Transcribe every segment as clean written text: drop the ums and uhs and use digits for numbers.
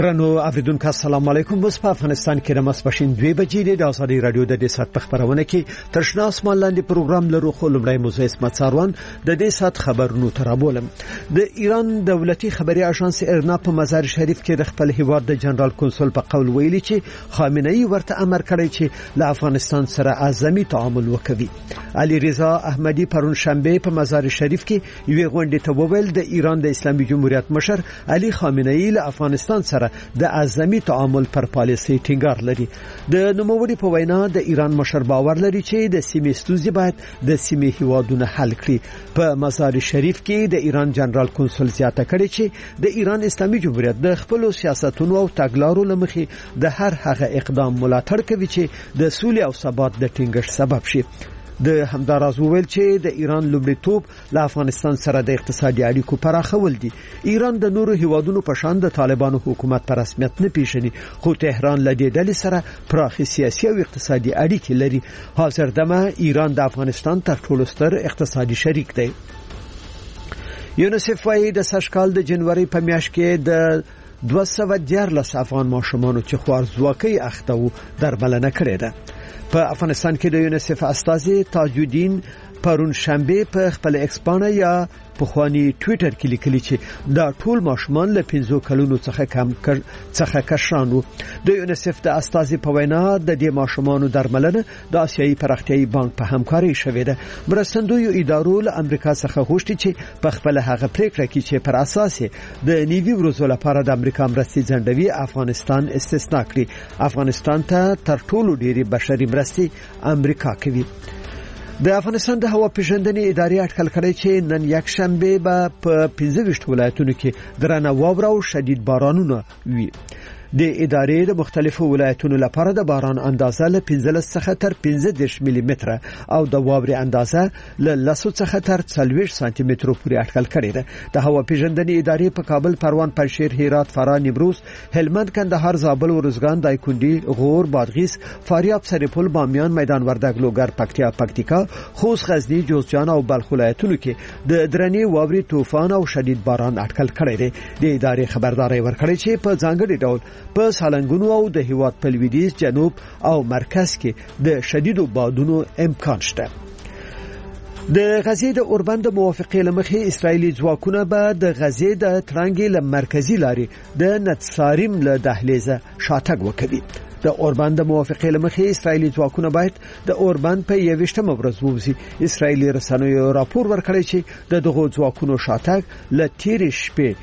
درنو اوریدونکو السلام علیکم. اوس په افغانستان کې د ماسپښین 2 بجې د ازادي رادیو د دې سات په خبرونه کې ترشنا اسمان لاندې پروګرام لرو. خو لمړی موضوع اسمت ساروان د دې سات خبرونو ترابولم. د ایران دولتي خبري اژانس ارنا په مزار شریف کې د خپل هیواد د جنرال کنسول په قول ویلي چې خامنه ای ورته امر کړی چې له افغانستان سره اعظمي تعامل وکړي. علي رضا احمدي پرون شنبه په مزار شریف کې یو غونډه ته وویل د ایران د اسلامي جمهوریت مشر علي خامنه ای له افغانستان سره د اعظمي تعامل پر پالیسي ټینګار لري. د نوموړي په وینا د ایران مشر باور لري چې د سیمې ستونزې باید د سیمې هیوادونو حل کړي. په مزار شریف کې د ایران جنرال کنسول زیاته کړي چې د ایران اسلامي جمهوریت د خپل سیاستونو او تګلارو لمخې د هر هغه اقدام ملاتړ کوي چې د سولې او ثبات د ټینګښت سبب شي. د همداراز ویل چې د ایران لومړیتوب له افغانستان سره د اقتصادي اړیکو پراخول دي. ایران د نورو هیوادونو په شان د طالبانو حکومت پر رسمیت نه پیژني، خو تهران له دې ډلې سره پراخي سیاسي او اقتصادي اړیکې لري. حاضر دمه ایران د افغانستان تر ټولو ستر اقتصادي شریک دی. یونیسف وايي د سږکال د جنوري په میاشت کې د 214 افغان ماشومانو چې خوارځواکۍ اخته وو درملنه کړې ده. په افغانستان کې د یونیسف استازي تاج الدین پرون شنبه په خپل ایکسپانه یا پخوانی ټوئیټر کې لیکلي چې دا ټول ماشومان له 15 کلونو څخه کشران وو. د یونیسف د استازي په وینا د دې ماشومانو درملنه د آسیایي پراختیایي بانک په همکاري شوې ده. مرستندوی ادارو له امریکا څخه غوښتي چې په خپل هغه پریکړه کې چې پر اساس د نیوي ورځو لپاره د امریکا مرستې ځنډوي افغانستان استثناء کړي. افغانستان ته تر ټولو ډېری بشري مرستې امریکا کوي. د افغانستان د هوا پیژندنې ادارې اټکل کړی چې نن یک شنبه به په 15 ولایتونو کې درنه واوره او شدید بارانونه وي. د ادارې د مختلفو ولایتونو لپاره د باران اندازه له 15 څخه تر 15 ملي متره او د واورې اندازه له 10 څخه تر 40 سانتي مترو پورې اټکل کړی ده. د هوا پیژندنې ادارې په کابل، پروان، پنجشیر، هرات، فراه، نیمروز، هلمند، کندهار، زابل، ورزګان، دایکنډي، غور، بادغیس، فاریاب، سرپل، بامیان، میدان وردګ، لوګر، پکتیا، خوست، غزنی، جوزجان او بلخ ولایتونو کې د درنې واورې، طوفان او شدید باران اټکل کړی دی. د ادارې خبرداري ورکړي چې په ځانګړي ډول په سالنګونو او د هیواد په لویدیځ، جنوب او مرکز کې د شدیدو بادونو امکان شته. د غزې د اوربند د موافقې لمخې اسرایلی ځواکونه به د غزې د ترانګې له مرکزی لارې د نتساریم له دهلیزه شاتګ وکړي. د اوربند د موافقې لمخې اسرایلی ځواکونه باید د اوربند په 21مه ورځ ووزي. اسرایلی رسنیو راپور ورکړی چې د دغو ځواکونو شاتګ له تیر شپې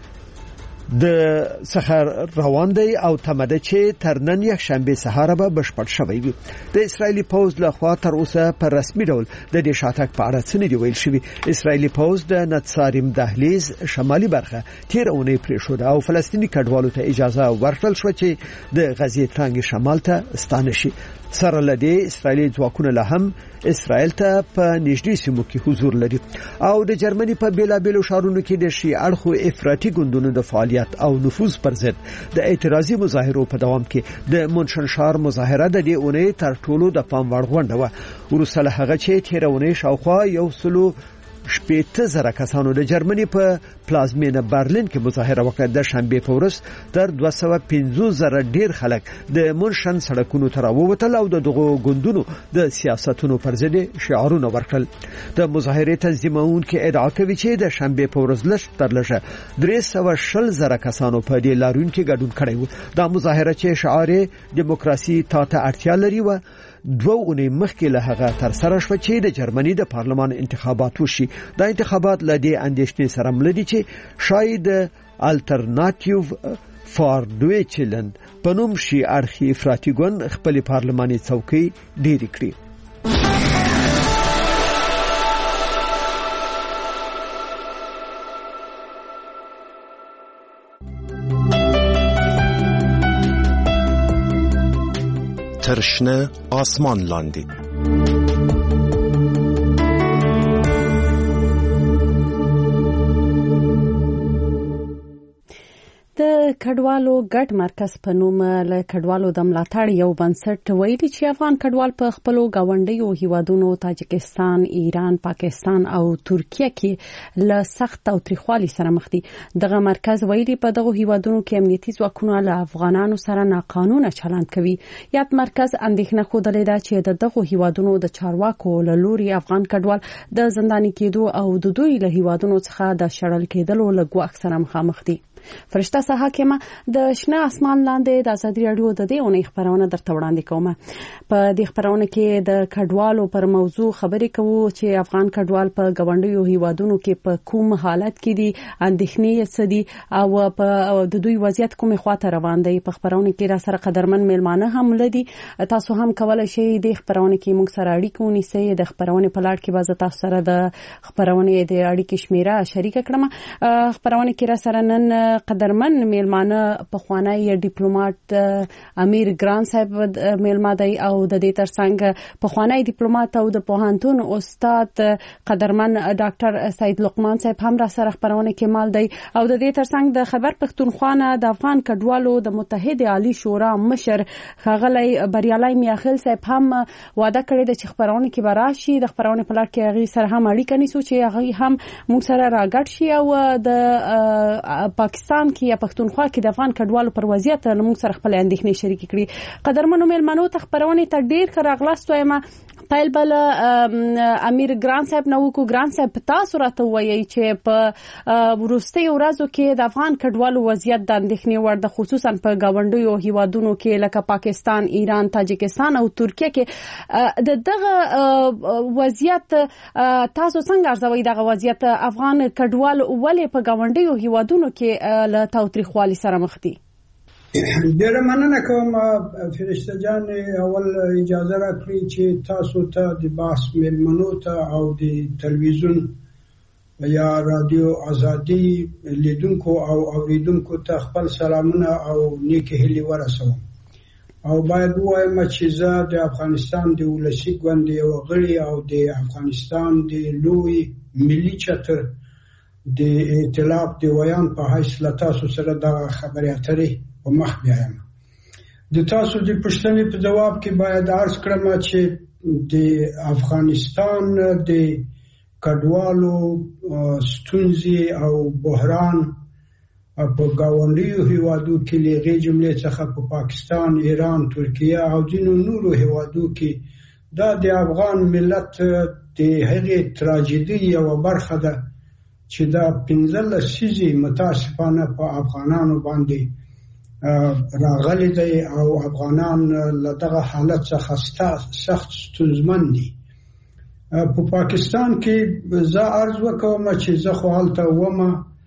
د سحر روان دی او تمده چې تر نن یک شنبه سهار به بشپړ شوی وي. د اسرایلی پوز له خوا تر اوسه پر رسمي ډول د دې شاتګ په اړه څه نه دی ویل شوی. اسرایلی پوز د نتساریم دهلیز شمالي برخه تیر اونۍ پریښود او فلسطینی کډوالو ته اجازه ورکړل شو چې د غزې ترانګ شمال ته ستانه شي. سره لدې اسرایلی ځواکونه له هم اسرائیل ته په نږدې سیمو کې حضور لري او د جرمني په بیلابیلو ښارونو کې د شي اړخو افراطي ګوندونو د فعالیت او نفوذ پر ضد د اعتراضي مظاهرو په دوام کې د منشنشار مظاهره د دې اونۍ تر ټولو د پام وړ غونډه و. وروسته له هغه چې تیر اونۍ شاوخوا 160,000 کسانو د جرمني په پلازمینه برلین کې مظاهره وکړه. د شنبه په ورځ تر 250,000 ډیر خلک د منشن سړکونو ته راووتل او دغه ګوندونو د سیاستونو پر ضد شعارونه ورکړل. د مظاهره تنظیمونکو ادعا کوي چې د شنبه په ورځ لږ تر لږه 320,000 کسانو په دې لارون کې ګډون کړی و. دا مظاهره چې شعار دیموکراسي ته اړتیا لري و 2 اونۍ مخکې له هغه تر سره شو چې د جرمني د پارلمان انتخابات وشي. دا انتخابات لدې اندېښنې سره مل دي چې شاید الټرناتیو فار ډویچلند په نوم شي اړخي افراطي ګوند خپل پارلماني څوکۍ ډېرې کړي. ترشنه آسمان لاندې د کډوالو ګډ مرکز په نوم له کډوالو د ملاتړ یو بنسټ ویلي چې افغان کډوال په خپل غونډیو هیوادونو تاجکستان، ایران، پاکستان او ترکیه کې له سخت او تریخوالي سره مخ دي. دغه مرکز ویلي په دغه هیوادونو کې امنیتي ځواکونه له افغانانو سره ناقانونه چلند کوي. یاد مرکز اندېښنه خوده ده چې دغه هیوادونو د چارواکو له لوري افغان کډوال د زنداني کېدو او د دوی له هیوادونو څخه د شړل کېدلو له ګواښ سره مخامخ دي. فرشته حاکمه د شنه اسمان لاندې د ازادي رادیو د دې اونۍ خبرونه درته وړاندې کوم. په دې خبرونه کې د کډوالو پر موضوع خبرې کوو چې افغان کډوال په غونډیو هیوادونو کې په کوم حالت کې دي، اندېښنې څه دي او په د دوی وضعیت کومه خواته روان دی. په خبرونه کې را سره قدرمن میلمانه هم لدي. تاسو هم کولای شئ د خبرونه کې موږ سره اړیکه ونیسئ. د خبرونه په لړ کې به تاسو سره د خبرونه د اړیکې شمیره شریک کړم. خبرونه کې را سره نن قدرمن میلمانه پخوانی ډیپلوماټ امیر ګران صاحب میلمه دی او د دې ترڅنګ پخوانی ډیپلوماټ او د پوهنتون استاد قدرمن ډاکټر سید لقمان صاحب هم را سره خبرونه کې مال دی او د دې ترڅنګ د خبر پښتونخوا نه د افغان کډوالو د متحد عالی شورا مشر ښاغلی بریالي میاخیل صاحب هم وعده کړې ده چې خبرونه کې به راشي. د خبرونه په لړ کې هغه سره هم اړیکه نیسو چې هغه هم موږ سره راګډ شي او د پاکستان کې یا پښتونخوا کې د افغان کډوالو پر وضعیت موږ سره خپل اندېښنې شریک کړي. قدرمنو میلمنو ته خبرونه ته ډیر ښه راغلاست وایم. پیل بل امیر ګران صاحب نو کو ګران صاحب تاسو راته وایي چې په ورستي ورځو کې د افغان کډوالو وضعیت د اندېښنې وړ د خصوصا په غونډیو هیوادونو کې لکه پاکستان، ایران، تاجکستان او ترکیه کې دغه وضعیت تاسو څنګه ارزوي؟ دغه وضعیت افغان کډوال ولې په غونډیو هیوادونو کې له تاوتریخوالي سره مخ دي؟ ډیره مننه کوم فرشته جان. اول اجازه راکړئ چې تاسو ته د بحث میلمنو ته او د تلویزیون یا رادیو ازادي لیدونکو او اوریدونکو ته خپل سلامونه او نیک هیلې ورسوم. او باید وایم چې زه د افغانستان د ولسی ګوند یو غړی او د افغانستان د لوی ملي چتر د ائتلاف د ویان په حیث له تاسو سره د خبرې اترې په مخ بیایم. د تاسو د پوښتنې په جواب کې باید عرض کړم چې د افغانستان د کډوالو ستونزې او بحران په ګاونډیو هیوادو کې لږه جملې څخه په پاکستان، ایران، ترکیه او ځینو نورو هیوادو کې دا د افغان ملت د هغې تراژیدي یوه برخه ده چې دا 15 لسیزې متاسفانه په افغانانو باندې راغلی دی او افغانان له دغه حالت څخه سخت ستونزمن دي. په پاکستان کې زه عرض وکوم چې زه خو هلته ومه.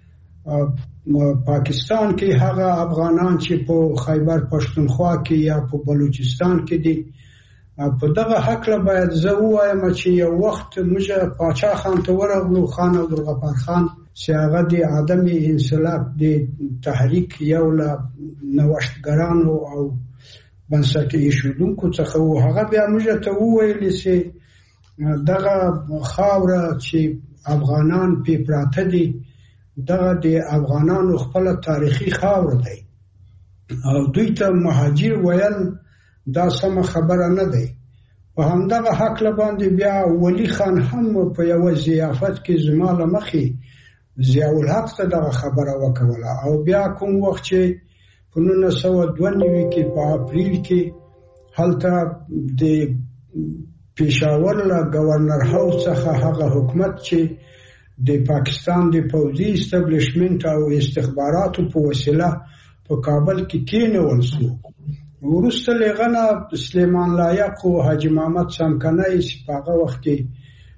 پاکستان کې هغه افغانان چې په خیبر پښتونخوا کې یا په بلوچستان کې دي، په دغه حق باید زه ووایم چې یو وخت موږ پاچا خان ته ورغلو، خان عبدالغفار خان چې هغه د عدم انسلاف د تحریک یو له نوښتګرانو او بنسټ ایښودونکو څخه و. هغه بیا موږ ته وویل چې دغه خاوره چې افغانان پې پراته دي دغه د افغانانو خپله تاریخي خاوره دی او دوی ته مهاجر ویل دا سمه خبره نه دی. په همدغه حق باندې بیا ولی خان هم په یوه ضیافت کې زما له مخې ضیاء الحق ته دغه خبره وکوله او بیا کوم وخت چې په 1992 کې په اپریل کې هلته د پېښور له گورنر هاوس څخه هغه حکومت چې د پاکستان د پوځي استابلیشمنت او استخباراتو په وسیله په کابل کې کېنول شو. وروسته له هغه سلیمان لایق او حاجي محمد څمکنی چې په هغه وخت کې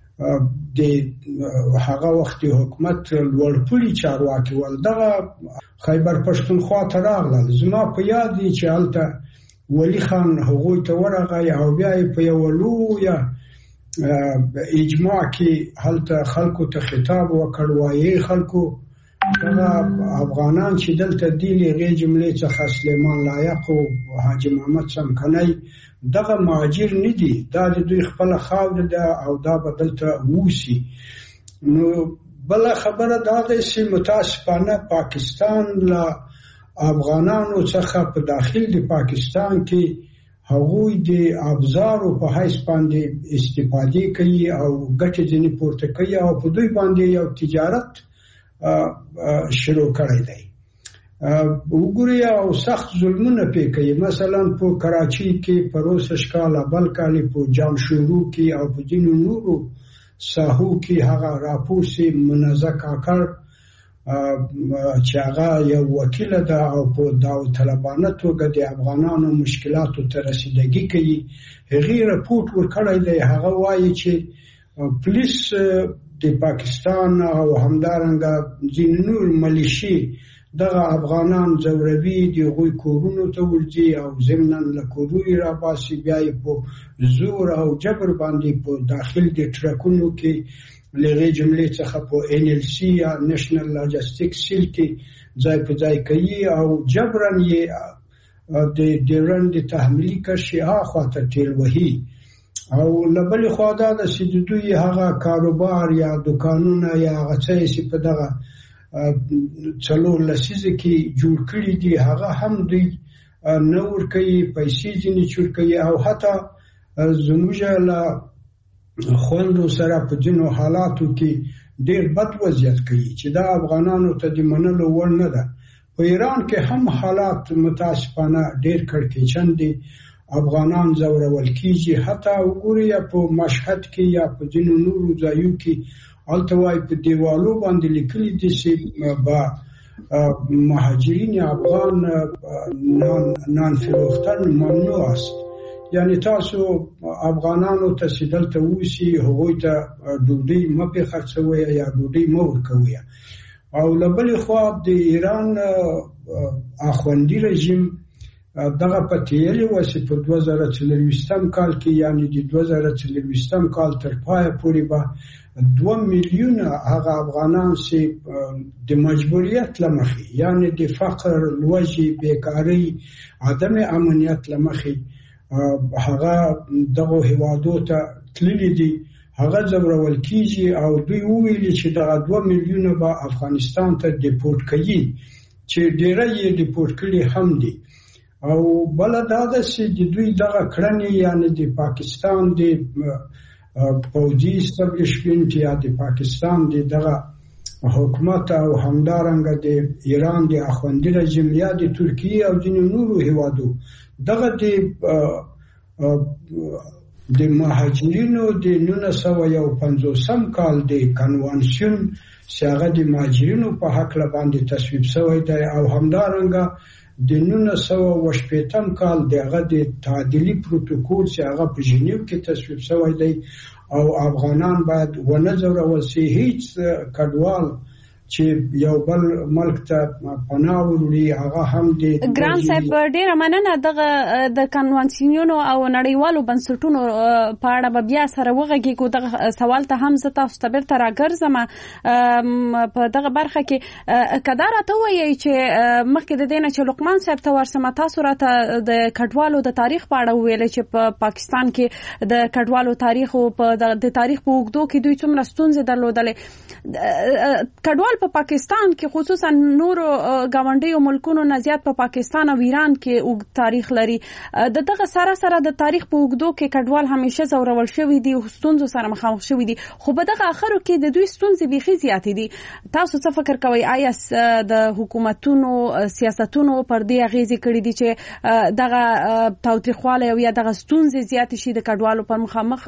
د هغه وخت حکومت لوړپوړي چارواکي ول دغه خیبر پښتونخوا ته راغلل. زما په یاد دی چې هلته ولی خان هغوی ته ورغی او بیا یې په یوه لویه اجماع کې هلته خلکو ته خطاب وکړ، وایي خلکو دغه افغانان چې دلته دي له هغې جملې څخه سلیمان لایق او حاجي محمد څمکنی دغه مهاجر نه دي، دا د دوی خپله خاوره ده او دا به دلته اوسي. نو بله خبره دا ده چې متاسفانه پاکستان له افغانانو څخه په داخل د پاکستان کې هغوی د ابزارو په حیث باندې استفاده کوي او ګټه ځنې پورته کوي او په دوی باندې یو تجارت شروع کړی دی. وګورئ او سخت ظلمونه پې کوي. مثلا په کراچۍ کې په روسش کال بل کال په جامشورو کې او په ځینو نورو ساحو کې هغه راپور سي منزه کاکړ چې هغه یو وکیل ده او په داوطلبانه توګه د افغانانو مشکلاتو ته رسیدګي کوي. هغه رپورټ ورکړی دی. هغه وایي چې پولیس د پاکستان او همدارنګه ځینې نور ملیشي دغه افغانان ځوروي، د هغوی کورونو ته ورځي او ضمناً له کورونو راباسي، بیا یې په زور او جبر باندې په داخل د ټرکونو کې لغې جملې څخه په NLC یا نېشنل لاجستیک سیل کې ځای په ځای کوي او جبراً یې د ډیورنډ تحمیلي کرښې هاخواته ټېل وهي. او له بلې خوا دا ده چې د دوی هغه کاروبار یا دوکانونه یا هغه څه چې په دغه څلور لسیزه کې جوړ کړي دي هغه هم دوی نه ورکوي، پیسې ځینې چورکوي او حتی زموږ له خویندو سره په ځینو حالاتو کې ډېر بد وضعیت کوي چې دا افغانانو ته د منلو وړ نه ده. په ایران کې هم حالات متاسفانه ډېر کړکېچن دي. افغانان ځورول کېږي. حتی وګورئ په مشهد کې یا په ځینو نورو ځایو کې هلته وایي په دیوالو باندې لیکلي دي چې به مهاجرین افغان نان فروختن ممنوع است. یعنی تاسو افغانانو ته چې دلته اوسي هغوی ته ډوډۍ مه پې خرڅوئ یا ډوډۍ مه ورکوئ. او له بلې خوا د ایران اخوندي رژیم دغه پتیلې و چې په 2024 کال کې یعنی د 2024 کال تر پایه پورې به 2 میلیونه هغه افغانان چې د مجبوریت لمخې یعنی د فقر، لوږې، بیکارۍ، عدم امنیت لمخې هغه دغه هیوادو ته تللي دي هغه ځورول کېږي او دوی وویلي چې دغه 2 میلیونه به افغانستان ته ډیپورټ کوي چې ډیره یې ډیپورټ کړي هم دي. او بل دا ده چې د دوی دغه کړنې یعنی د پاکستان د پوځي استابلیشمنت یا د پاکستان د دغه حکومت او همدارنګه د ایران د اخوندي رژیم یا د ترکیه او ځینو نورو هیوادو دغه د مهاجرینو د 1950 کال د کنوانسیون چې هغه د مهاجرینو په حق باندې تصویب شوی دی او همدارنګه د 1980 کال دغه د تعدیلي پروتوکول چې هغه په ژنیو کې تصویب شوی دی او افغانان باید ونه ځورول شي. هیڅ کډوال چې یو بل ملک ته پناه وړي هغه هم د ګران صاحب ډیره مننه. دغه د کنوانسیونونو او نړیوالو بنسټونو په اړه به بیا سره وغږیږو. دغه سوال ته هم زه تاسو ته بیرته راګرځم په دغه برخه کې. کدا راته وایي چې مخکې د دې نه چې لقمان صاحب ته ورسم تاسو راته د کډوالو د تاریخ په اړه ویل چې په پاکستان کې د کډوالو تاریخ او د تاریخ په اوږدو کې دوی څومره ستونزې درلودلې. کډوال په پاکستان کې خصوصا نورو ګاونډیو ملکونو نه زیات په پاکستان او ایران کې اوږد تاریخ لري. دغه سره د تاریخ په اوږدو کې کډوال همیشه زورول شوی دي او ستونزو سره مخامخ شوی دي، خو په دغه اخرو کې د دوی ستونزې بیخي زیاتې دي. تاسو څه فکر کوئ؟ آیا د حکومتونو سیاستونو پر دې اغیزې کړې دي چې دغه تاوتریخوالی او یا دغه ستونزې زیاتې شي د کډوالو پر مخامخ؟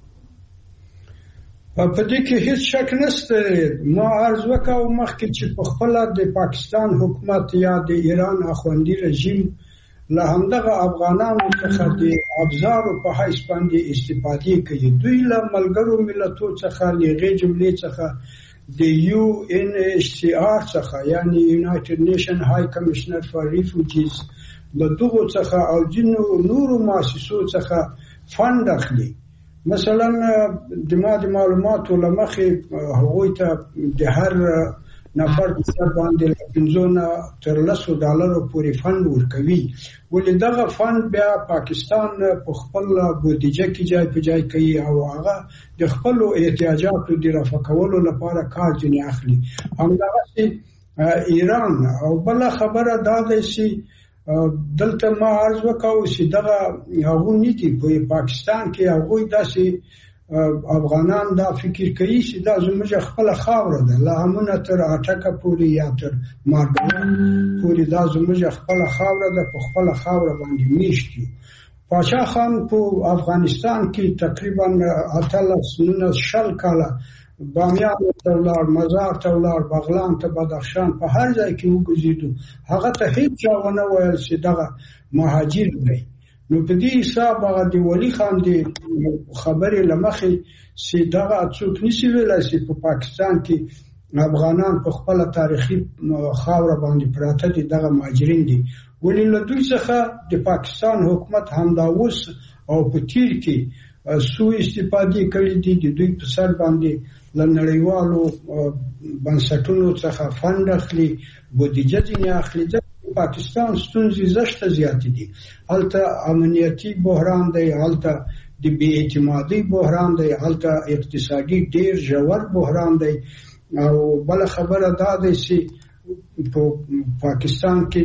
په دې کې هیڅ شک نشته. ما عرض وکړ مخکې چې په خپل د پاکستان حکومت یا د ایران اخوندي رژیم له همدغه افغانانو څخه د ابزارو په حیث باندې استفاده کوي. دوی له ملګرو ملتونو څخه لغې جملې څخه د UNHCR څخه یعنی United Nations High Commissioner for Refugees له دغه څخه او ځینو نورو مؤسسو څخه فند اخلي. مثلا د معلوماتو لمخې هغوی ته د هر نفر په سر باندې $15 تر $10 پورې فند ورکوي. ولې دغه فند بیا پاکستان په خپل بودیجه کې ځای په ځای کوي او هغه د خپل احتیاجاتو د رفع کولو لپاره کار ځنې اخلي. همدغسې ایران. او بل خبره دا ده چې دلته ما عرض وکاو چې دغه هغه نیتی په پاکستان کې هغه داسې افغانان دا فکر کوي چې دا زموږ خپل خاوره ده، لا همونه تر اټکه پورې یا تر مارګان پورې دا زموږ خپل خاوره ده، په خپل خاوره باندې میشتي. پاشا خان په افغانستان کې تقریبا 19 کاله بامیان ته ولاړ، مزار ته ولاړ، بغلان ته، بدخشان، په هر ځای کې وګرځېدو. هغه ته هیڅ چا ونه ویل چې دغه مهاجر دی. نو په دې حساب هغه د ولی خان د خبرې لمخې چې دغه څوک نشي ویلای چې په پاکستان کې افغانان په خپل تاریخي خاوره باندې پراته دي، دغه مهاجرین دي. ولې له دوی څخه د پاکستان حکومت همدا اوس او په تیر کې سوء استفاده کړې دي، د دوی په سر باندې له نړیوالو بنسټونو څخه فند اخلي، بودیجه ځینې اخلي. پاکستان ستونزې زشته زیاتې دي، هلته امنیتي بحران دی، هلته د بې اعتمادۍ بحران دی، هلته اقتصادي ډیر ژور بحران دی. او بل خبره دا ده چې په پاکستان کې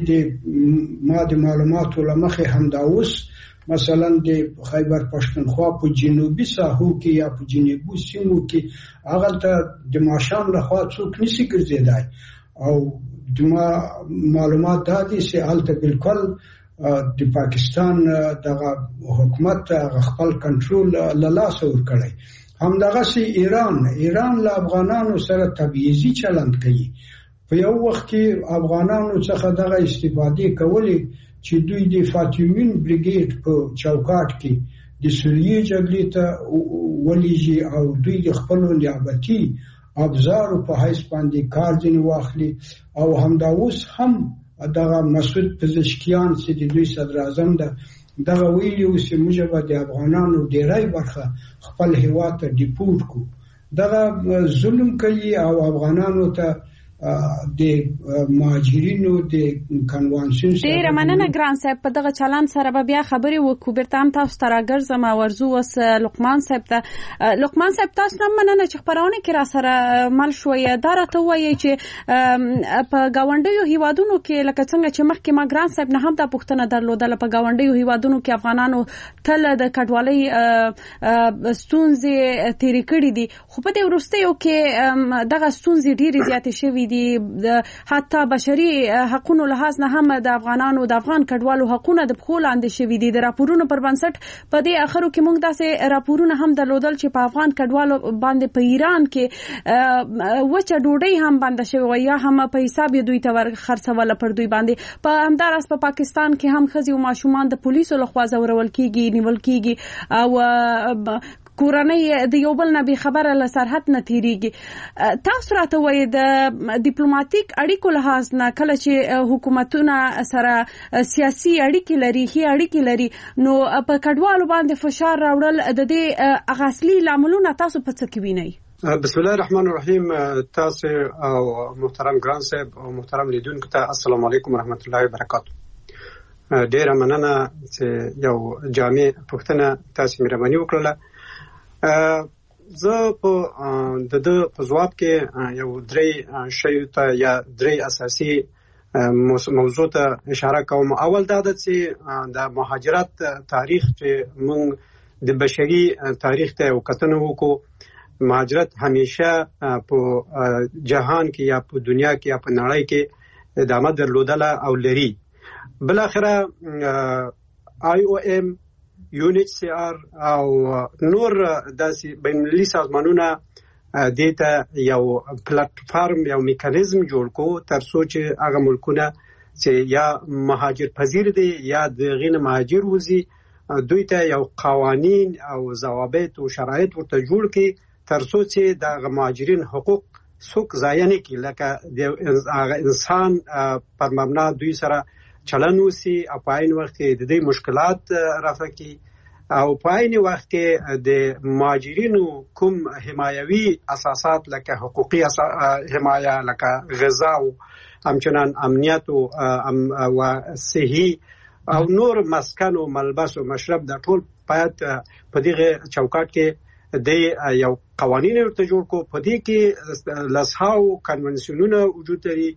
ما د معلوماتو لمخې همدا اوس مثلا د خیبر پښتونخوا په جنوبي ساحو کې یا په جنوبي سیمو کې هغه ته د ماشام لخوا څوک نشي ګرځېدای. او د معلومات دا دي چې هلته بالکل د پاکستان دغه حکومت خپل کنټرول له لاسه ورکړی. همدغه سي ایران له افغانانو سره تبعیضي چلند کوي. په یو وخت کې افغانانو څخه دغه استفاده کولې چې دوی د فاطمین بریګیډ په چوکاټ کې د سوریې جګړې ته ولېږي او دوی د خپل نیابتي افزارو په حیث باندې کار ځینې واخلي. او همدا اوس هم دغه مسعود پزشکیان چې د دوی صدر اعظم ده دغه ویلي و چې موږ به د افغانانو ډیری برخه خپل هیواد ته ډیپورټ کو. دغه ظلم کوي او افغانانو ته د مهاجرینو د کنوانسیون ډیره مننه ګران صاحب. په دغه چلند سره به بیا خبرې وکړو. بیرته هم تاسو ته راګرځم او ورځو اوس لقمان صاحب ته. لقمان صاحب تاسو هم مننه چې خبرونه کې را سره مل شوي. دا راته وایي چې په ګاونډیو هیوادونو کې لکه څنګه چې مخکې ما ګران صاحب نه هم دا پوښتنه درلودله، په ګاونډیو هیوادونو کې افغانانو تل د کډوالۍ ستونزې تېرې کړې دي، خو په دې وروستیو کې دغه ستونزې ډېرې زیاتې شوي دي. حتی بشري حقوقو لحاظ نه هم د افغانانو د افغان کډوالو حقوقونه د پخو لاندې شوي دي. د راپورونو پر بنسټ په دې اخرو کې موږ داسې راپورونه هم درلودل چې په افغان کډوالو باندې په ایران کې وچه ډوډۍ هم بنده شوې وه یا هم په حساب دوی ته خرڅوله پر دوی باندې. په همداراز په پاکستان کې هم ښځې او ماشومان د پولیسو لخوا ځورول کېږي، نیول کېږي او کورنۍ د یو بل نه به خبره له سرحد نه تیریږي. تاسو راته وایي د ډیپلوماټیک اړیکو لحاظ نه کله چې حکومتونه سره سیاسي اړیکې لري، هي اړیکې لري، نو په کډوالو باندې فشار راوړل د دې اصلي لاملونه تاسو په څه کې وینئ؟ بسم الله الرحمن الرحیم. تاسو او محترم ګران صاحب او محترم لیدونکو ته السلام علیکم ورحمت الله وبرکاته. ډیره مننه چې یو جامع پوښتنه تاسو مهرباني وکړه. زه په ځواب کې یو درې شیو ته یا درې اساسي موضوع ته اشاره کوم. اول دا ده چې د مهاجرت تاریخ چې موږ د بشري تاریخ ته وکتنه وکړو، مهاجرت همیشه په جهان کې یا په دنیا کې یا په نړۍ کې ادامه درلودله او لري. بل اخره IOM، UNHCR او نور داسې بین‌المللي سازمانونه دته یو پلیټفارم یو میکانیزم جوړ کو ترڅو چې هغه ملکونه چې یا مهاجر پذیر دي یا د غیر مهاجر وزي دوی ته یو قوانین او ضوابط او شرایط ورته جوړ کړي ترڅو چې د مهاجرین حقوق څوک ضایع نه کړي، لکه د انسان پر مبنا دوی سره چلن وسی او په عین وخت کې د دې مشکلات رفع کړي او په عین وخت کې د مهاجرینو کوم حمایوي اساسات لکه حقوقي حمایه لکه غذا او همچنان امنیت او صحي او نور مسکن او ملبس او مشرب د ټول باید په دغه چوکاټ کې د یو قوانین ورته جوړ کو. په دې کې لسهاو کنونسیونونه وجود لري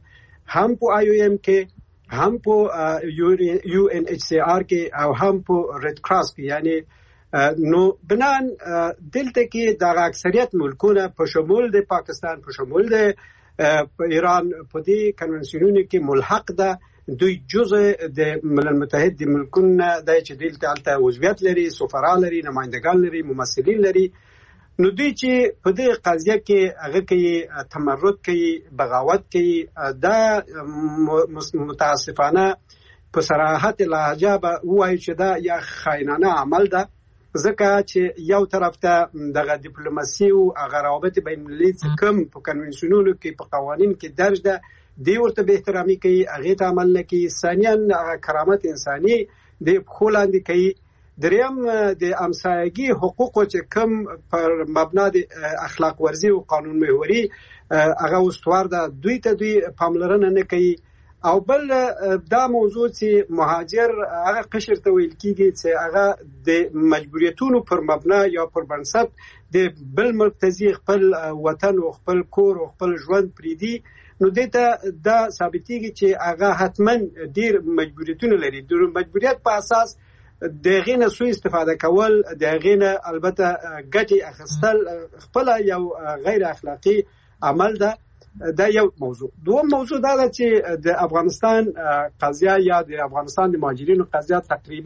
هم په IOM کې، هم په UNHCR کې او هم په ریډ کراس کې. یعنی نو بنان دلته کې د اکثریت ملکونه په شمول د پاکستان، په شمول د ایران په دې کنونسیونونو کې ملحق ده. دوی جزء د ملل متحد د ملکونه د چې دلته عضویت لري، سفرا لري، نمائندگان لري، ممثلین لري. نو دوی چې په دې قضیه کې هغه کوي تمرد کوي، بغاوت کوي، دا متاسفانه په صراحت لهجه به وایي چې دا یا خاینانه عمل ده، ځکه چې یو طرف ته دغه ډیپلوماسي او هغه روابط بین المللي کوم په کنونسیونونو کې په قوانین کې درج ده، دی ورته به احترامي کوي، هغه ته عمل نه کوي. ثانیاً کرامت انساني د خلاندې کوي. دریم د امسایګي حقوقو چې کوم پر مبنا د اخلاق ورزي او قانون محوري هغه استوار ده، دوی ته دوی پاملرنه نه کوي. او بل دا موضوع چې مهاجر هغه قشر ته ویل کیږي چې هغه د مجبوریتونو پر مبنا یا پر بنسټ د بل مرکزی خپل وطن او خپل کور او خپل ژوند پریدي، نو دته دا ثابتېږي چې هغه حتما ډیر مجبوریتونه لري. د مجبوریت په اساس دغه نه سوء استفاده کول، دغه نه البته ګټي اخیستل خپل یو غیر اخلاقی عمل ده. دا یو موضوع. دوم موضوع دا ده چې د افغانستان قضیه یا د افغانستان د مهاجرینو قضیه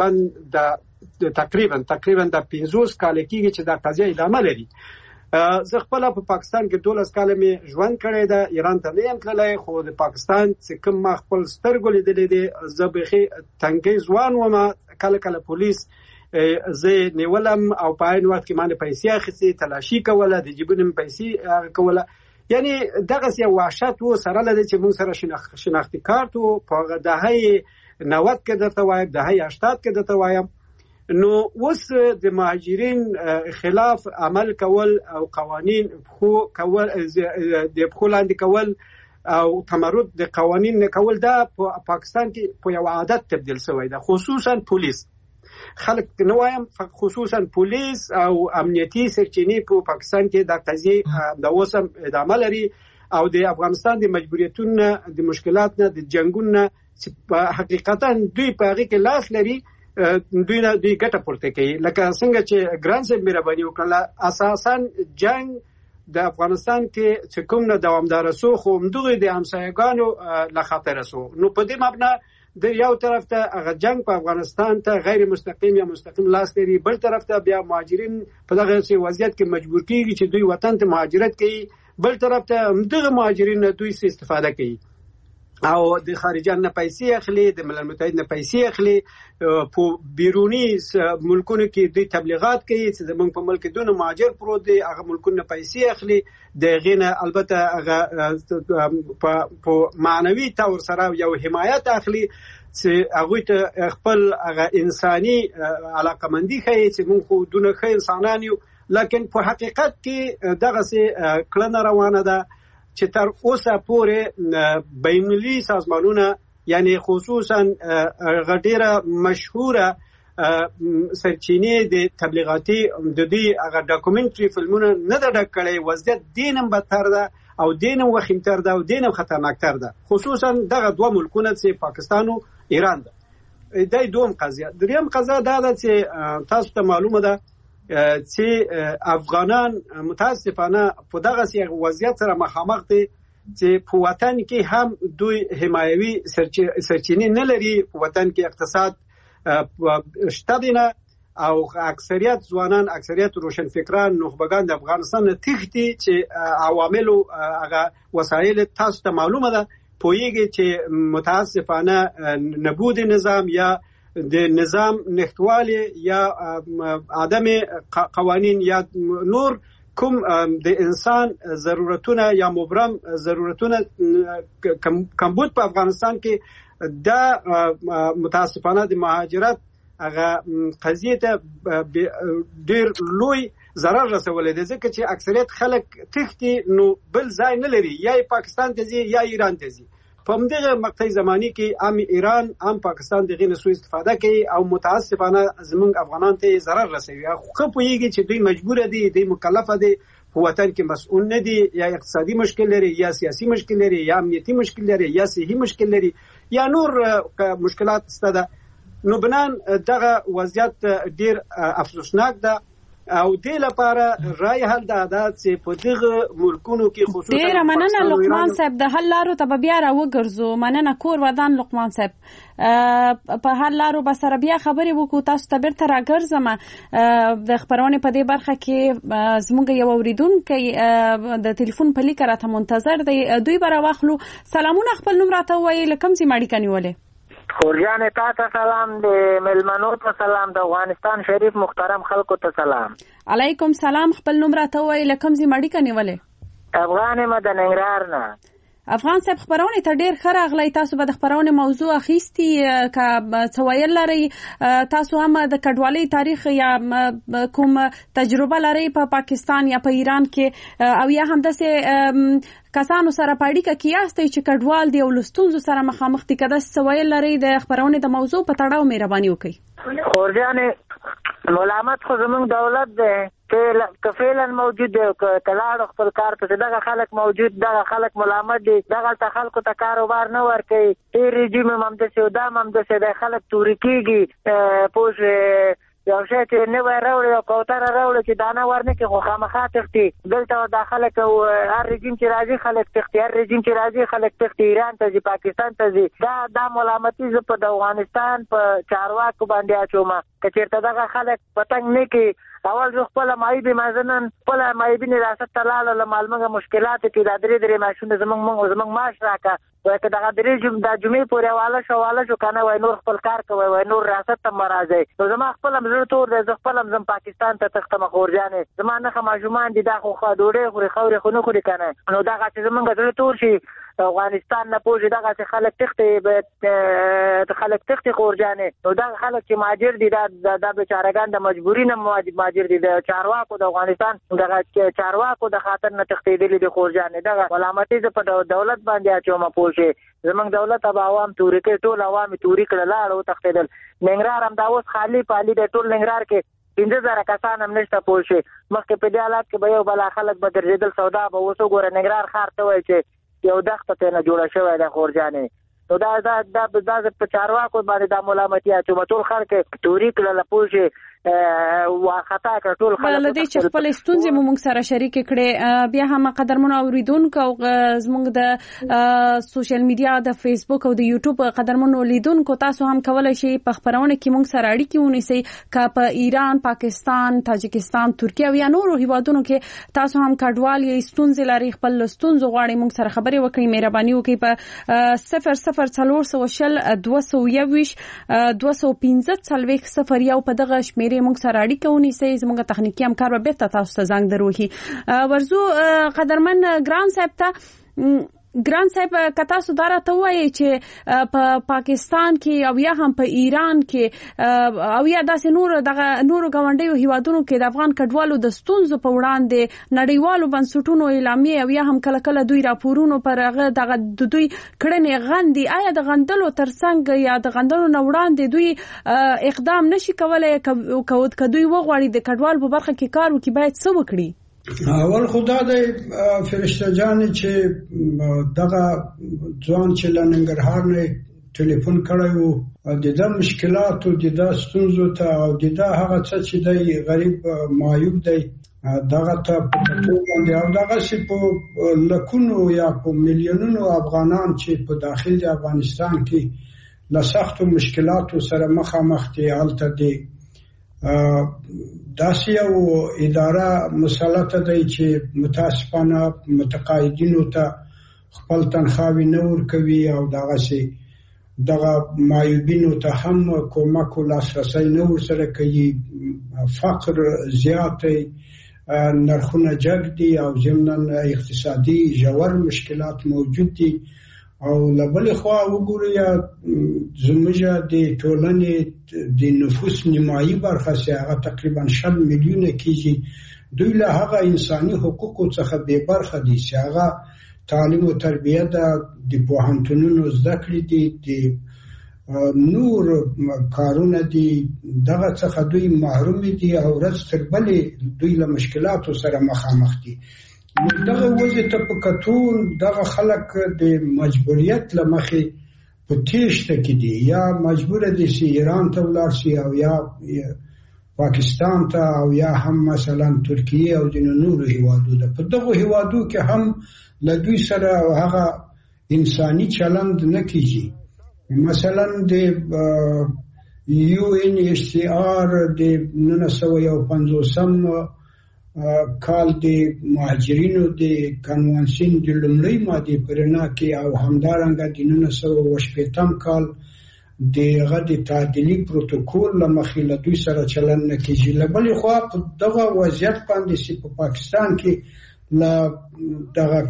تقریبا د 50 کال کېږي چې دا قضیه ادامه لري. زه خپل په پاکستان کې 12 کال مې ژوند کړی ده، ایران ته نه یم تللی، خو د پاکستان چې کوم ما خپل سترګو لیدلې دي، زه بخي تنګي ځوان وم، کله پولیس زه نیولم او په عین وخت کې باندې پیسې اخیستې، تلاشي کوله، د جیبونو پیسې کوله. یعنی دغه یو وحشت و سره لده چې موږ سره شناختی کارت و په دهه 90 کې درته وایم، دهه 80 کې درته وایم. نو اوس د مهاجرین خلاف عمل کول او قوانین خو کول د خلاندې کول او تمرد د قوانین نه کول دا په پاکستان کې په یو عادت تبدیل شوی ده، خصوصا پولیس. خلک نه وایم، خصوصا پولیس او امنیتي سرچینې په پاکستان کې د قضیه د اوسم ادامه لري او د افغانستان د مجبوریتونو، د مشکلاتونو، د جنگونو چې په حقیقتا دوی په هغه کې لاس لري، دوی نه دوی ګټه پورته کوي. لکه څنګه چې ګران صاحب مهرباني وکړه، اساسا جنگ د افغانستان کې چې کوم نه دوامدار سو، خو همدغه د همسایګانو له خطر سو. نو په دې مبنا د یو طرف ته هغه جنگ په افغانستان ته غیر مستقیم یا مستقیم لاس لري، بل طرف ته بیا مهاجرین په دغه وضعیت کې مجبور کیږي چې دوی وطن ته مهاجرت کوي، بل طرف ته همدغه مهاجرین دوی څه استفاده کوي او د خارجان نه پیسې اخلي، د ملل متحد نه پیسې اخلي، په بیرونی ملکونو کې دوی تبلیغات کوي چې زمونږ په ملک دونه مهاجر پروت دي، هغه ملکونو نه پیسې اخلي، دغه نه البته هغه په معنوي تور سره یو حمایت اخلي چې هغه ته خپل هغه انساني علاقمندي ښيي چې موږ خو دونه ښه انسانان یو. لکن په حقیقت کې دغه څه کړنه روانه ده چې تر اوسه پورې بین‌المللي سازمانونه، یعنی خصوصا غډیره مشهوره سرچینې د تبلیغاتي د دې هغه ډاکومنټري فلمونه نه د ډکړې، وضعیت دینم بدتر ده او دینم وخیمتر ده او دینم خطرناکتر ده، خصوصا دغه دوه ملکونه چې پاکستان او ایران ده. دا دوم قضیه. دریم قضیه دا ده چې تاسو ته معلومه ده چې افغانان متاسفانه په دغه وضعیت سره مخامخ دي چې په وطن کې هم دوی حمایوي سرچینې نه لري، په وطن کې اقتصاد شته دینه او اکثریت ځوانان، اکثریت روشنفکران، نخبگان د افغانستان نه تښتي چې عوامل او هغه وسایل تاسو ته معلومه ده. پوهیږي چې متاسفانه نبود نظام یا د نظام نختوالی یا عدم قوانین یا نور کوم د انسان ضرورتونه یا مبرم ضرورتونه کمبود په افغانستان کې دا متاسفانه د مهاجرت هغه قضیه ته ډیر لوی ضرر رسولې ده، ځکه چې اکثریت خلک تښتي، نو بل ځای نه لري، یا پاکستان ته ځي یا ایران ته ځي. په همدغه مقطع زمانی کې هم ایران هم پاکستان دغه نه سوء استفاده کوي او متاسفانه زمونږ افغانان ته ضرر رسوي. خو پوهیږي چې دوی مجبور دي، دوی مکلف دي په وطن کې مسؤل نه دي، یا اقتصادي مشکل لري، یا سیاسي مشکل لري، یا امنیتي مشکل لري، یا صحي مشکل لري، یا نور مشکلات ستده. نو بنان دغه وضعیت ډیر افسوسناک ده او دې لپاره رای حل د عادت چې په دغه ملکونو کې خصوصا ډیر مننه لقمان صاحب د حل لارو ته بیا راوګرځو. مننه کور ودان لقمان صاحب، په حل لارو به سره بیا خبرې وکړو. تاسو ته بیرته راګرځم. د خبرونې په دې برخه کې زموږ یو اوریدونکی د ټلیفون په لیک راته منتظر دی، دوی به راواخلو. سلامونه، خپل نوم راته ووایئ، له کوم ځای اړیکه نیولې؟ خورجان تا ته سلام، د ملمنو ته سلام، د افغانستان شریف محترم خلکو ته سلام. علیکم سلام، خپل نوم راته ووایئ، له کوم ځای اړیکه نیولې؟ افغان یم د ننګرهار نه. افغان صاحب خبرونه ته ډیر ښه راغلی. تاسو به د خبرونه موضوع اخیستی که څه ویل لرئ؟ تاسو هم د کډوالۍ تاریخ یا کوم تجربه لرئ په پاکستان یا په ایران کې، او یا هم داسې کسانو سره په اړیکه کې یاستئ چې کډوال دی او له ستونزو سره مخامخ دي؟ که داسې څه ویل لرئ د خبرونې د موضوع په تړاو مهرباني وکړئ. خورجانې ملامت خو زمونږ دولت دی که فعلا موجود دی، که تلاړو خپل کار ته، دغه خلک موجود، دغه خلک ملامت دي، دغه خلکو ته کاروبار نه ورکوي. ډېر رژیم هم همداسې او دا هم همداسې دی، خلک توري کېږي. پوه یو شی چې نوی راوړي او کوتره راوړي چې دانه ورنه کې خو خامخا تښتي. دلته دا خلک هر رژیم چې راځي خلک تښتي، هر رژیم چې راځي خلک تښتي، ایران ته ځي، پاکستان ته ځي. دا ملامتي زه په د افغانستان په چارواکو باندې اچوم. که چېرته دغه خلک پتنګ نه کړي، اول زه خپله معیبې مازنن خپله معیبین ریاست ته لاړه، له مالمږه مشکلاتو کې دا درې معاشونه زمونږ معاش راکړه. وایي که دغه د جمعې پورې حواله شو که نه، وایي نور خپل کار کوئ، وایي نور ریاست ته مه راځئ. نو زما خپل هم زړه تور دی، زه خپل هم ځم پاکستان ته تښتم. خورجانې زما نښه ماشومان دي، دا خو ډوډۍ خوري، خاورې خو نه خوري که نه. نو دغسې زمونږ زړه تور شي افغانستان نه، پوه شي دغسې خلک تښتي خورجانې. نو دغه خلک چې مهاجر دي، دا بیچارهګان د مجبوري نه مهاجر دي، د چارواکو د افغانستان دغه چارواکو د خاطر نه تښتېدلي دي خورجانې. دغه ملامتي زه په دولت باندې اچوم. پوه شي زمونږ دولت به عوام توري کوي، ټول عوام یې توري کړه، لاړه وتښتېدل. ننګرهار هم دا اوس خالي پالي دی، ټول ننګرهار کې 15,000 کسان هم نشته. پوه شي مخکې په دې حالات کې به یو بلا خلک به ګرځېدل، سودا به اوس وګوره ننګرهار ښار ته وایي چې یو دښته ترېنه جوړه شوې ده خورجانې. نو دا په چارواکو باندې دا ملامتي اچوم. ټول خلک توري کړله، پوه شي خطا کړ ټول خلک. له دې چې خپل ستونزې مو موږ سره شریک کړې، بیا هم قدرمنو اوریدونکو او زموږ د سوشل میډیا د فیسبوک او د یوټیوب قدرمنو لیدونکو، تاسو هم کولای شئ په خبرونه کې موږ سره اړیکې ونیسئ. که په ایران، پاکستان، تاجکستان، ترکیه او یا نورو هیوادونو کې تاسو هم کډوال یا ستونزې لرئ، خپل ستونزو غواړئ موږ سره خبرې وکړئ، مهرباني وکړئ په 00420 221 215 په دغه شمیرې موږ سره اړیکه ونیسئ. زموږ تخنیکی همکار به بیرته تاسو ته زنګ دروهي. ورزو قدرمن ګران صاحب ته ګران صاحب که تاسو دا راته ووایئ چې په پاکستان کې او یا هم په ایران کې او یا داسې نورو ګاونډیو هیوادونو کې د افغان کډوالو د ستونزو په وړاندې نړیوالو بنسټونو اعلامیې او یا هم کله کله دوی راپورونو پر هغه دغه دوی کړنې غندي، آیا د غندلو ترڅنګ یا د غندلو نه وړاندې دوی اقدام نشي کولای که دوی وغواړي د کډوال په برخه کې کار وکړي باید څه وکړي؟ اول خدا د فرشته جان چې دغه ځوان چې له ننګرهار نه ټلیفون کړی وو، د دا مشکلاتو د دا ستونزو ته او د دا هغه څه چې دی غریب معیوب دی دغه ته په ټول باندې او دغه سي په لکونو یا په میلیونونو افغانان چې په داخل د افغانستان کې له سختو مشکلاتو سره مخامخ دي. هلته دی داسې یو اداره مسلطه دی چې متاسفانه متقاعدینو ته خپل تنخواهی نه ورکوي او دغه معیوبینو ته هم کومک او لاسرسی نه ورسره کوي. فقر زیات دی، نرخونه جګ دي او ضمناً اقتصادي ژور مشکلات موجود دي. او لبل خوا وګورئ زموږ د ټولنې د نفوس نیمایي برخه چې هغه تقریبا 6 میلیونه کېږي، دوی له هغه انساني حقوقو څخه بې برخه دي چې هغه تعلیم او تربیه ده، د پوهنتونونو زده کړې دي، د نور کارونه دي دغه څخه دوی محروم دي او ورځ تر بلې دوی له مشکلاتو سره مخامخ دي. دغه وجه ته په کتون دغه خلک د مجبوریت له مخې په تیښته کې دي، یا مجبور دي چې ایران ته ولاړ شي او یا پاکستان ته او یا هم مثلا ترکیه او د نورو هیوادو. په دغه هیوادو کې هم له دوی سره هغه انساني چلند نه کیږي. مثلا د UNHCR د 1950 کال د مهاجرینو د کنوانسیون د لومړۍ ماده پرنا کې او همدارنګه د 1980 کال دغه د تعدیلي پروتوکول لمخې له دوی سره چلند نه کیږي. له بلې خوا په دغه وضعیت باندې چې په پاکستان کې له دغه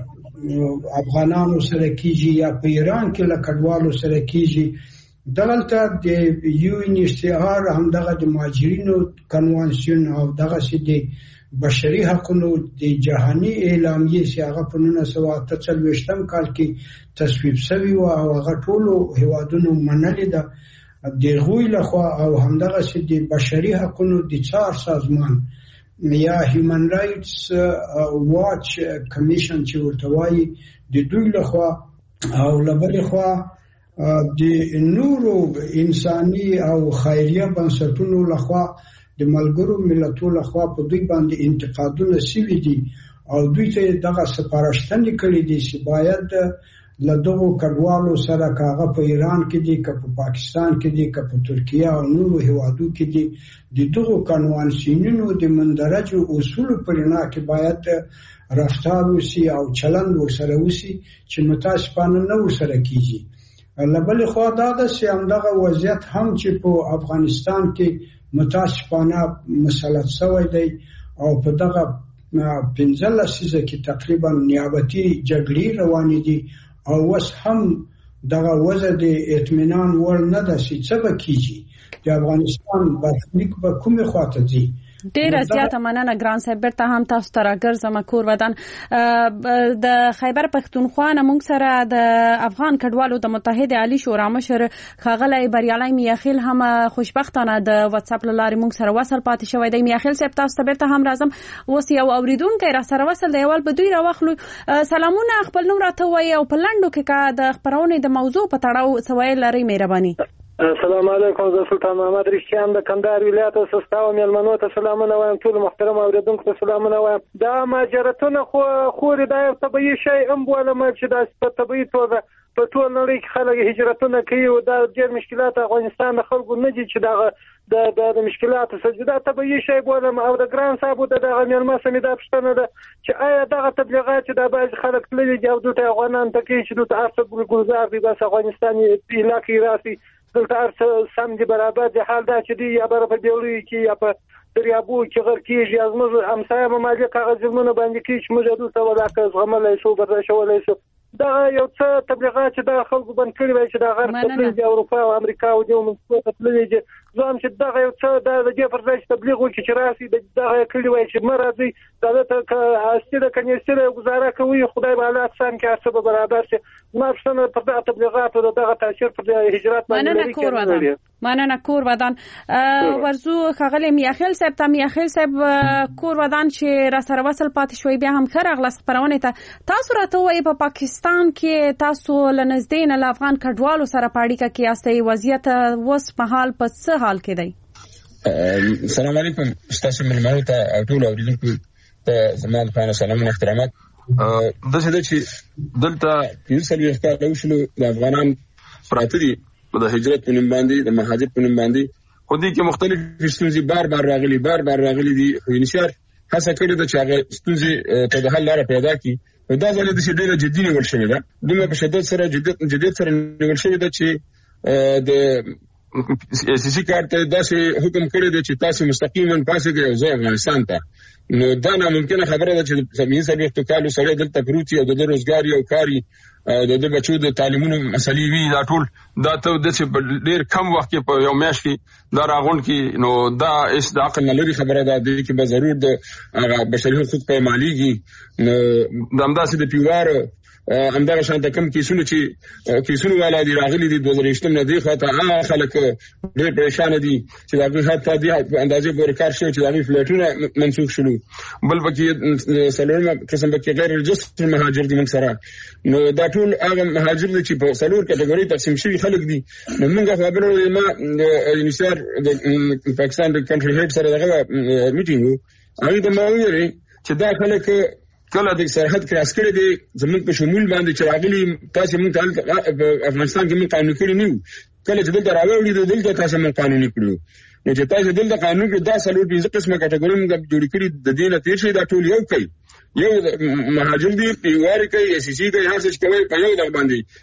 افغانانو سره کیږي یا په ایران کې له کډوالو سره کیږي، دلته د UNHCR هم دغه د مهاجرینو کنوانسیون او دغه سي د بشري حقوقو د جهاني اعلامیه چې هغه په 1948 کال کې تصویب شوی و او هغه ټولو هیوادونو منلې ده د غوی لخوا، او هم دغه سي د بشري حقوقو د څار سازمان یا هیومن رائټس واچ کمیشن چې ورته وایي د دوی لخوا او لبلې خوا د نورو انساني او خیریه بنسټونو لخوا د ملګرو ملتونو لخوا په دوی باندې انتقادونه شوي دي او دوی ته دغه سپارښتنې کړې دي چې باید له دغو کډوالو سره کاغه په ایران کې دي که په پاکستان کې دي که په ترکیه او نورو هیوادو کې دي د دغو کنوانسیونونو د مندرجو اصولو په رڼا کې باید رفتار وشي او چلند ورسره وشي چې متاسفانه نه ورسره کیږي. له بلې خوا دا ده چې همدغه وضعیت هم چې په افغانستان کې متاسفانه مسلط شوی دی او په دغه 15 لسیزه کې تقریبا نیابتي جګړې روانې دي او اوس هم دغه وضع د اطمینان وړ نه ده چې څه به کیږي. د افغانستان برخلیک به کومې خواته ځي. ډیره زیاته مننه ګران صاحب. بیرته هم تاسو ته راګرځم کور ودان. د خیبر پښتونخوا موږ سره د افغان کډوالو د متحد عالی شورا مشر ښاغلی بریالي میاخیل هم خوشبختانه د واتس اپ لارې موږ سره وصل پاتې شوی دی. میاخیل صاحب تاسو ته بیرته هم راځم. اوس یو اوریدونکی را سره وصل دی، اول به دوی راوخلو. سلامونه، خپل نوم راته وایي او په لنډو کې کا د خبرونې د موضوع په تړاو سوال لري مهرباني. السلام علیکم، زه سلطان محمد رشتیان د کندهار ولایت سستا او مېلمنو ته سلامونه وایم. ټول محترم اوریدونکو ته سلامونه وایم. دا مهاجرتونه خو دا یو طبيعي شی هم بولم چې دا په طبيعي توګه په ټول نړۍ کې خلک هجرتونه کوي او دا ډېر مشکلات افغانستان د خلکو نه دي چې د مشکلاتو سره دا طبيعي شی بولم. او د ګران صاحب دغه مېلمه سمې دا پوښتنه ده چې آیا دغه تبلیغات چې د بعض خلک تللي دي او دوی افغانان ته کوي چې دوی ارڅ ګلزار دي بس افغانستاني علاقې راسي دلته ارڅ سم دي برابر دي. حال دا چې دی یا بر په دیولې کې یا په دریابو کې غر کېږي ازمز همسایه ممالک هغه ځمونه باندې کې چې موږ دوی ولاکه زغملای شو برداشتولای شو. دا یو څه تبلیغات چې د خلکو بند کړی وای چې د غرب د اروپا او امریکا او د منځته تللي دي. ځم چې دا یو څه د دې پر ځای تبلیغ وکړي چې راسي د کړی وای چې مرادي دا ته استه د کنيستره گزاره کوي. خدای به حالات سم کې څه برابر شي. ما څنګه په دغه تبلیغات او دغه تاثیر پر هجرت باندې مننه کور ودان. ورزو خغلی میاخیل صاحب ته میاخیل صاحب کور ودان چې را سره وصل پاتې شوی بیا هم خیر اغلاس خبرونه ته تاسو راته وایي په پاکستان کې تاسو لنزدین له افغان کډوالو سره پاړیکه کې استي وضعیت وس په حال په څه حال کې دی؟ السلام علیکم تاسو ملمنو ته ټول اوریدونکو ته زموږ په سلام او احترامات. د څه چې دلته یوسل یختار لوشلو د افغانان پراته دي د هجرت په نوم باندې د مهاجر په نوم باندې خو دې کې مختلف ستونزې بار بار راغلي دي. انشار هڅه کړې ده چې هغه ستونزې ته د حل لاره پیدا کړي. دا ځل د ډېر جدي نیول شوې ده، دومره په شدت سره جديت سره نیول شوې ده چې د سیاسي کارت داسې حکم کړی دی چې تاسو مستقیما پاسېږئ او ځئ افغانستان ته. نو دا ناممکنه خبره ده چې زمين سره احتکالو سره دلته پروتي او د روزګاری او کاری د بچو د تعلیمونو مسلې وی دا ټول دا ته د ډېر کم وخت کې په یو میاشت کې دا راغون کې. نو دا اس د عقل نه لري خبره ده چې به ضرور د بشري حقوق په ماليږي. نو د همداسې د پیوار همدغه شان د کم کیسونو والا دي راغلي دي 2020 نه دی خاطر هغه خلک ډېر پریشان دي چې دا به حتی د اندازې پورې کار شوی چې دا فلټونه منسوخ شول بل پکې سلورم قسم پکې غیر رجستر مهاجر دي من سره نو دا ټول هغه مهاجر دي چې په سلور کټګوري تقسیم شوی خلک دي نو موږ خبرو ما یونیسر د پاکستان د کنټري هډ سره دغه میټینګ هغه د ماویری چې دا خلک کله د سرحد کراس کړی دي زموږ په شمول باندې چې راغلي تاسو موږ په افغانستان کې موږ قانون کړی نیو کله چې دلته راوړي دلته تاسو موږ قانون کړو نو چې تاسو دلته قانون کې دا سلور 15 قسمه کټګوري موږ جوړ کړی د دې نه تیر شي دا ټول یو کوي یو مهاجر دي پیواري کوي اس سی کوي هر څه کوي په یو ځای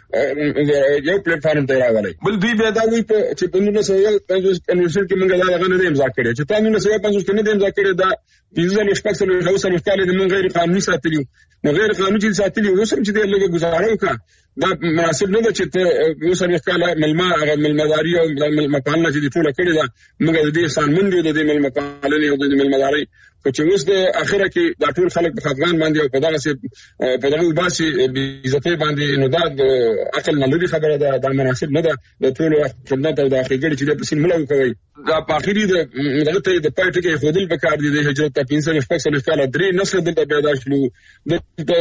باندې یو پلیټ فارم ته راغلي بل دوی به دا وي چې په 1950 کنوانسیون کې موږ دا غنه نه امضا کړی چې تاسو 1950 کې نه امضا کړی دا پیزل شپږ له اوسه کال د من غیر قانوني ساتلیو نو غیر قانوني ساتلیو اوسم چې د لږه گزاره وکړه دا مناسب نه ده چې ته اوسه کال ملمداري او ملمپالنه چې ټول کړی دا موږ د دې سانمن دي د ملمپالنې او د ملمداري چې اوس د اخره کې دا ټول خلک په افغان باندې او په دغه څه په دغه باسي عزت باندې نو دا عقل نه لري خبره ده دا مناسب نه ده د ټول خدمت او د اخیګړي چې د پسین ملو کوي دا په اخیری د دغه ته د پټ کې خودل په کار دي د هجرت ته 15 کال درې نسل دلته پیدا شلو د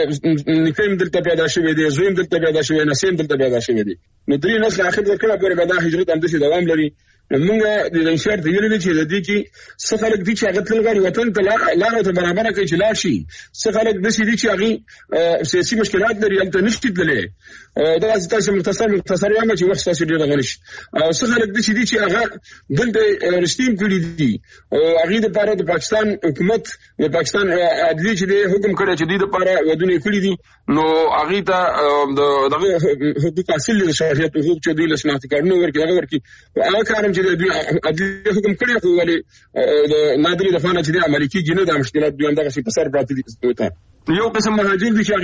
نکم دلته پیدا شوی دي زویم دلته پیدا شوی نسیم دلته پیدا شوی دي نو درې نسل اخر کله پورې به دا هجرت هم د دوام لري موږ د انشاء ته ویل دي چې د دې کې څه خلک دي چې هغه تلګاری وطن ته لاره ته برابر کوي چې لا شي څه خلک د سې دي چې هغه سیاسي مشکلات لري هم ته نشته دلې دا تاسو مختصر یم چې وخت تاسو ډیر غنښ او څه خلک د سې دي چې هغه دلته رښتیم کړی دي او هغه د لپاره د پاکستان حکومت د پاکستان عدلی چې د حکم کړی چې د لپاره ودونه کړی دي نو هغه ته دغه حقوق حاصل دي شریعت حقوق چې د لسنات کارونه ورکړي هغه کارم چې د عدلی حکم کړی خو ولې د نادري د فانه چې د امریکای جنې د مشکلات دوی هم دغه په سر پراته دي یو قسم مهاجر دي چې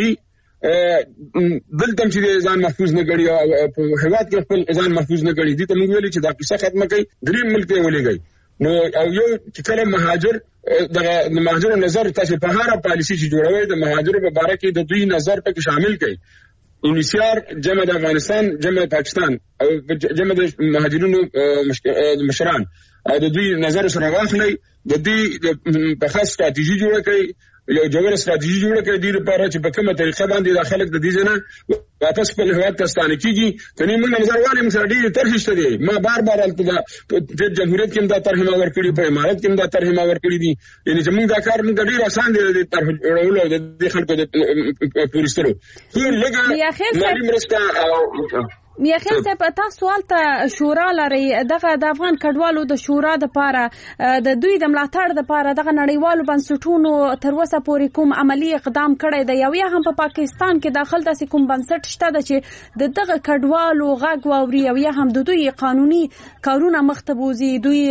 هغه دلته چې ځان محفوظ نه کړي او په هواد کې خپل ځان محفوظ نه کړي دي ته موږ ویلي چې دا قصه ختمه کړي دریم ملک ته ولېږي نو او یو چې کله مهاجر د مهاجر نظر تاسو په هر پالیسي چې جوړوي د مهاجر په اړه کې د دوی نظر پکې شامل کړي انیسیار جمع د افغانستان جمع پاکستان او جمع د مهاجرونو مشران او د دوی نظر سره واخلي د دې په خاص ستراتیژي جوړه کړي یو جوړه ستراتیژي جوړه کړي د لپاره چې په کومه طریقه باندې د خلک د دې ځنه واپس په هواد ته ستانه کیږي کني موږ نظر والي موږ ډېر طرح شته دي ما بار الته د جمهوریت کې دا طرح ما ورکړي په امارات کې دا طرح ما ورکړي دي یعنی چې موږ دا کار موږ ډېر آسان دي د طرح جوړولو د خلکو د پولیسو خو لګا مالي مرسته او میاخیل صاحب تاسو سوال ته شورا لري دغه د افغان کډوالو د شورا د لپاره د دوی د ملاتړ د لپاره دغه نړیوالو بنسټونو تر اوسه پورې کوم عملی اقدام کړی دی یا هم په پاکستان کې داخل د کوم بنسټ شته چې دغه کډوالو غږ واوري یا هم د دوی قانوني کارونه مختبوزي دوی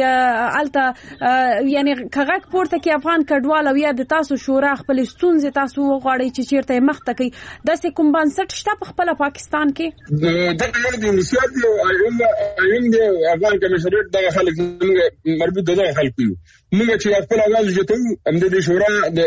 الته یعنی کغه پورته کې افغان کډوالو یا د تاسو شورا خپل ستونزې تاسو غواړي چې چیرته مخته کوي د کوم بنسټ شته په خپل پاکستان کې د انشاء دی ایم دی افغان کمیشنریټ د خلک مربوط دغه خلک یو موږ چې خپل اواز جوړو هم د شورا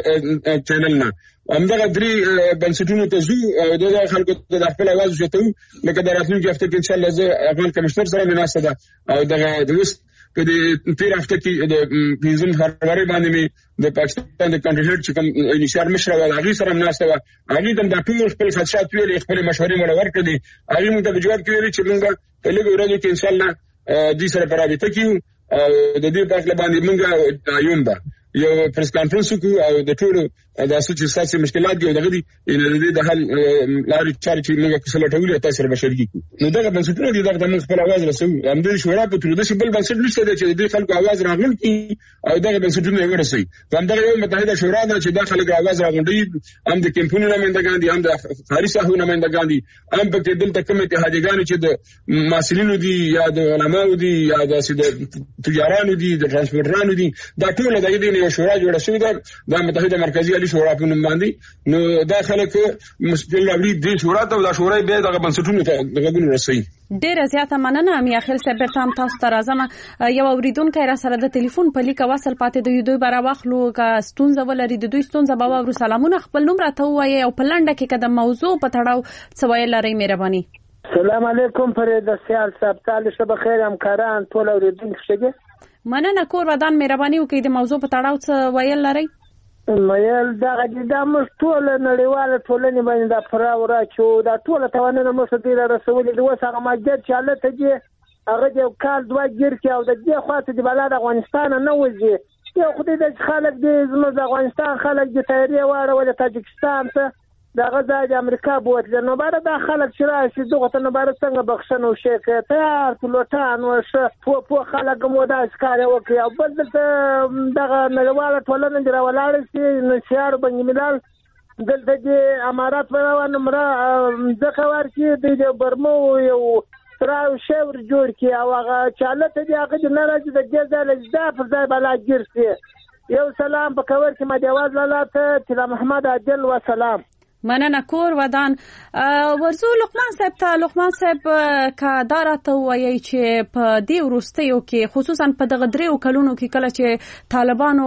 د چینل نه همدغه درې بنسټونو ته زو او دغه خلکو د خپل اواز جوړو لکه د راتلونکي هفته کې ان شاء الله زه افغان کمیشنر سره مناسبه ده او دغه د وست په دې تیر هفته کې د 15 فروری باندې می د پاکستان د کنټري هډ چې کوم انشاء مشر او هغه سره مناسبه هغه د ټول خپل خدشات ویلي خپل مشورې مول ورکړي هغه موږ ته جواب کوي چې موږ په لږ ورځو کې ان شاء الله دې سره پرابطه کیو د دې په اړه باندې موږ یومبا یو پریس کانفرنس وکړو او د ټولو د اساسي سیاسي مشکلات دی دغه دي د حل لارې چارې چې موږ کله ټولې تاسو سره بشرګي کو نو دغه بنسټونه دي دغه موږ خپل आवाज رسو هم د شورا په تر دې بل بنسټ نشته چې د خلکو आवाज راغون کی او دغه بنسټونه ورسي هم دغه یو متحده شورا ده چې د خلکو आवाज راغونډي هم د کمپونو نمائندگان دي هم د خارجي ساحو نمائندگان دي هم په کې دلته کوم اتحادګان چې د ماسلینو دي یا د علماو دي یا د تجارانو دي د ترانسپورټرانو دي دا ټول دغه دي یو شورا جوړه شوې ده د متحده مرکزی عالی شورا په نوم باندې. نو دا خلک مشکل راوړي د شورا ته، دا شورا به دغه بنسټونو ته دغه ګونو رسي. ډیره زیاته مننه امي اخیل صاحب. تام تاسو ته راځم. یو اوریدونکو را سره د ټلیفون په لیک وصل پاتې د دوی برا واخلو کا ستونزه ولري د دوی ستونزه به ورو. سلامونه، خپل نوم راته وایي او په لنډه کې کده موضوع په تړاو څه ویل لري مهرباني. السلام علیکم فرید سیال صاحب، تعالی شبه خیر همکاران ټول اوریدونکو ښه. مننه کور ودان مهرباني وکړئ د موضوع په تړاو څه ویل لري. مېل دا موږ ټول نړیواله ټولنې باندې دا فراورا چې دا ټول توانونه موږ ته رسولې د وسه ماجد چې حالت دي هغه یو کال دوه ګیر کې او د دې خاطر د بلاد افغانستان نه وځي. یو خدای د خلک د زموږ د افغانستان خلک د تیاری واړه ول تاجکستان ته دا غزا د امریکا بوتل نو بعد دا خلک چې راشي دغه ته نو بعد څنګه بخښنه وشي کې تیار پلوټان وشه په خلک مو دا ښکار وکي او بل دغه نړیواله ټولنه دی راولاړ شي نو شهر بنګ ملال دلته د امارات روان مره ځکه ورکی د برمو یو تراو شور جوړ کی او هغه چالت دی هغه د ناراضي د جزاله زدا پر ځای بلا ګرځي. یو سلام په کور کې مدیواز لاله تل محمد عادل و سلام. مننه کور ودان. ورزو لقمان صاحب ته لقمان صاحب کا دارته وایي چې په دې وروستیو کې خصوصا په دغه دریو کلونو کې کله چې طالبانو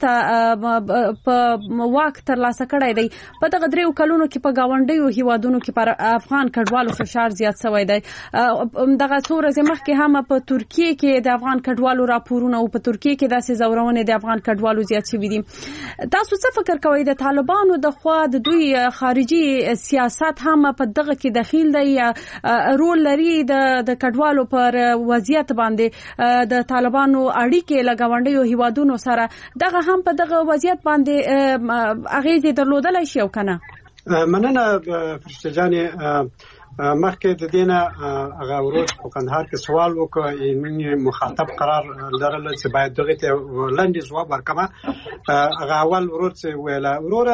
بیرته په واک ترلاسه کړی دی په دغه دریو کلونو کې په گاونډیو هیوادونو کې پر افغان کډوالو فشار زیات شوی دی. دغه څو ورځې مخکې هم په ترکیه کې د افغان کډوالو راپورونه او په ترکیه کې داسې زورونه د افغان کډوالو زیات شوي دي. تاسو څه فکر کوئ د طالبانو د خوا د دوی خارجي سیاست هم په دغه کې دخیل دی یا رول لري د کډوالو پر وضعیت باندې د طالبانو اړیکې لګاونډیو هیوادونو سره دغه هم په دغه وضعیت باندې اغیزه درلودلای شي او کنه؟ مننه فرشته جان. مخکې د دینه هغه ورځ په کندهار کې سوال وکړ یعنی مخاطب قرار لرل چې باید دغه ته لاندې ځواب ورکړم. هغه اول ورځ ویلا وروره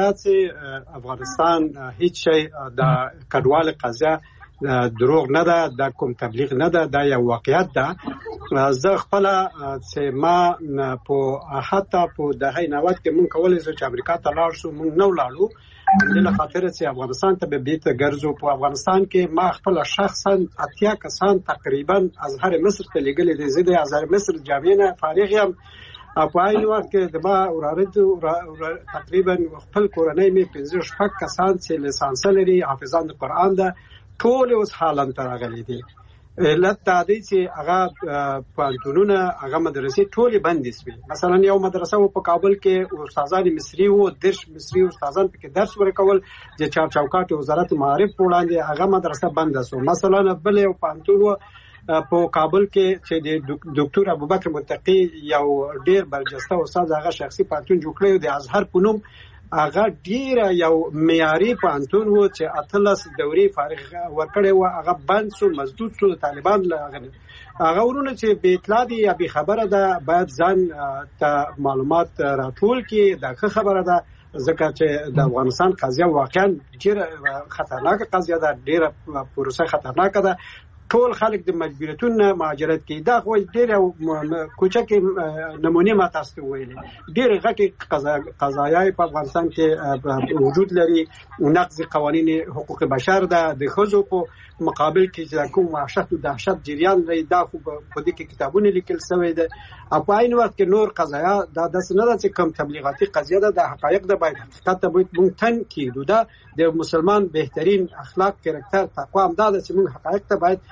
داسې افغانستان هیڅ شي د کډوال قضیه دروغ نه ده، د کوم تبلیغ نه ده، دا یو واقعیت ده. زه خپل چې ما په حتی په دهه 90 کې مونږ کولای شو چې امریکا ته لاړ شو، مونږ نو لاړو د خاطر چې افغانستان ته به بیت ګرځو. په افغانستان کې ما خپل شخصا 80 کسان تقریبا ازهر مصر ته لګلې دي. زه د ازهر مصر جامعه فارغ یم په عین وخت کې د ما وراره تقریبا خپل کورنۍ می 15 کسان چې لیسانس لري، حافظان قرآن ده، ټول اوس حالن تر غلي دي. علت دا دی چې هغه پانتونونه هغه مدرسې ټولې بندې شوې. مثلا یو مدرسه په کابل کې استادان مصری وو، درس مصری استادان پکې درس ورکول د چوکاټ وزارت معارف وړاندې هغه مدرسه بند شو. مثلا بل یو پانتون په کابل کې چې د ډاکټر ابوبکر متقی یو ډیر برجسته استاد هغه شخصي پانتون جوړ کړی د ازهر په نوم، هغه ډیر یو معیاري پانتون وو چې اتلس دوري فارغ ورکړی و، هغه بند شو، مسدود شو. طالبان هغه ورونه چې به اطلاع دي یا به خبره ده باید ځان ته معلومات راټول کړي. دا خبره ده ځکه چې د افغانستان قضیه واقعا ډیره خطرناکه قضیه ده، ډیره پروسه خطرناکه ده. ټول خلک د مجبوریتونو مهاجرت کوي. دا خو ډېر کوچکه نمونه ما تاسو ویلې ډېر غټي قضایای په افغانستان کې وجود لري. نقض قوانین حقوق بشر ده، د ښځو په مقابل کې چې کوم وحشت او دهشت جریان لري، دا خو په دې کې کتابونه لیکل شوی ده. په عین وخت کې نور قضایا دا د سند چې کم تبلیغاتي قضیه ده، د حقایق د باید حقیقت ته مونږ تن کیدو. دا د مسلمان بهترین اخلاق کریکټر تقوا هم دا چې مونږ حقایق ته باید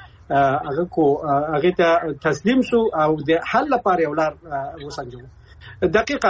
هغه ته تسلیم شو او د حل لپاره یو لار وسنجو. دقیقاً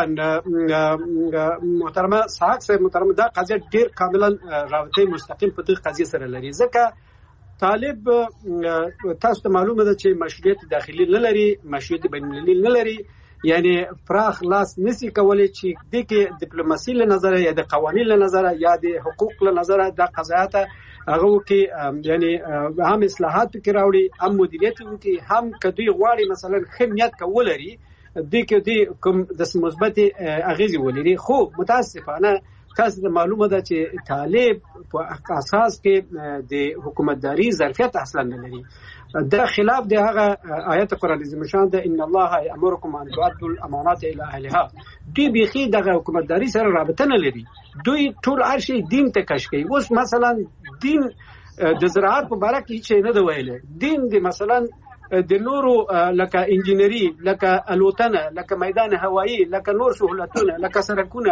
محترمه صاحب صاحب محترمه دا قضیه ډیر کاملا رابطه مستقیم په دې قضیه سره لري، ځکه طالب تاسو ته معلومه ده چې مشروعیت داخلي نه لري، مشروعیت بین المللي نه لري. یعنی پراخ لاس نسی کولای چې د کې ډیپلوماسي له نظر یا د قوانین له نظر یا د حقوق له نظر د قضایات هغه کې یعنی هم اصلاحات کې راوړي، هم مدیریت کې، هم کدی غواړي مثلا خدمت کولري د کې د کوم د مثبت اغیزه ولري. خو متاسفانه تاسو معلومه ده چې طالب په اساس کې د حکومتداري ظرفیت اصلا نه لري. دا خلاف دی هغه آیت قرآن عظیم شان ده ان الله یامرکم ان تؤدوا الامانات الى اهلها. دوی بيخي دغه حکومتداري سره رابطه نه لري. دوی ټول هر شي دین ته کش کوي. اوس مثلا دین د زراعت په اړه کې څه نه دی ویلي. دین د مثلا د نورو لکه انجینری، لکه الوتنه، لکه میدان هوایی، لکه نور سہولتونه، لکه سرکونه،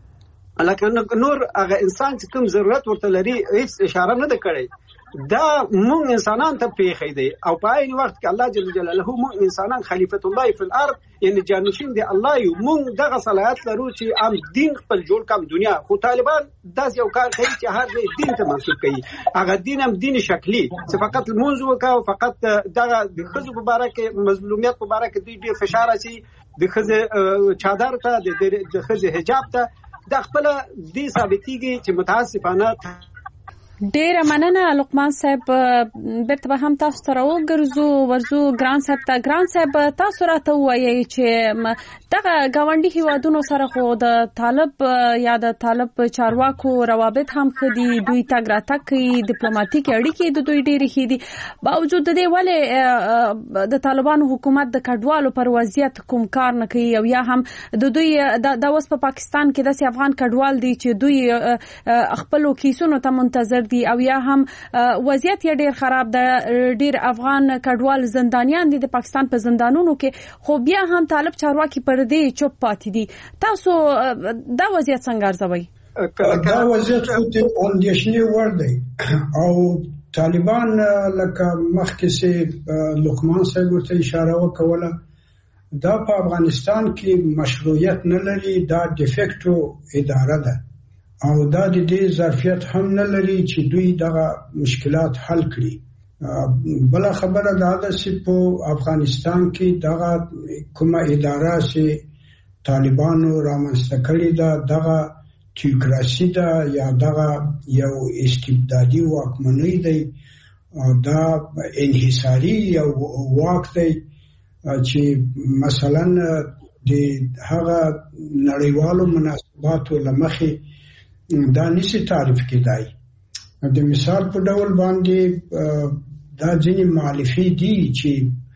لکه نور هغه انسان چې کوم ضرورت ورته لري هیڅ اشاره نه ده کړې. دا مونږ انسانان ته پیښې دي او په عین وخت کې الله جل جلاله مونږ انسانان خلیفۃ الله فی الارض یعنی جانشین دی الله یو. مونږ دغه صلاحیت لرو چې ام دین خپل جوړ کم دنیا. خو طالبان داس یو کار کوي چې هر دین ته منسوب کوي. هغه دین هم دین شکلی چې فقط لمونځ وکاو، فقط دغه د خزو مبارک مظلومیت مبارک دی ډیر فشار اچي د خزه چادر ته د خزه حجاب ته د خپل دې ثابتيږي چې متاسفانه ډیر مننه لقمان صاحب. بیرته به هم تاسو سره ورزو ګران صاحب تاسو راته وایي چې دغه گاونډي هیوادونو سره خو د طالب یا د طالب چارواکو روابط هم خدي، دوی تګ راتګ کوي، ډیپلوماټیک اړیکې د دوی ډېرې خېدي. باوجود د دې ولې د طالبانو حکومت د کډوالو پر وضعیت کوم کار نه کوي او یا هم د دوی د اوس په پاکستان کې د افغان کډوال دي چې دوی خپل کیسونو ته منتظر دي او یا هم وضعیت یې ډیر خراب ده. ډیر افغان کډوال زندانیان دي د پاکستان په زندانونو کې، خو بیا هم طالب چارواکي پر دې چوپ پاتې دي. تاسو دا وضعیت څنګه ارزوئ؟ دا وضعیت اندېښنې وړ دی او طالبان لکه مخکې چې لقمان صاحب ورته اشاره وکوله، دا په افغانستان کې مشروعیت نه لري. دا ډیفیکټو اداره ده او دا د دې ظرفیت هم نه لري چې دوی دغه مشکلات حل کړي. بل خبره دا ده چې په افغانستان کې دغه کومه اداره چې طالبانو رامنځته کړې ده دغه تیوکراسي ده یا دغه یو استبدادي واکمنۍ دی، دا انحصاري یو واک دی چې مثلا د هغه نړیوالو مناسباتو لمخې دا نشي تعریف کېدای. د مثال په ډول باندې دا ځینې مؤلفې دي چې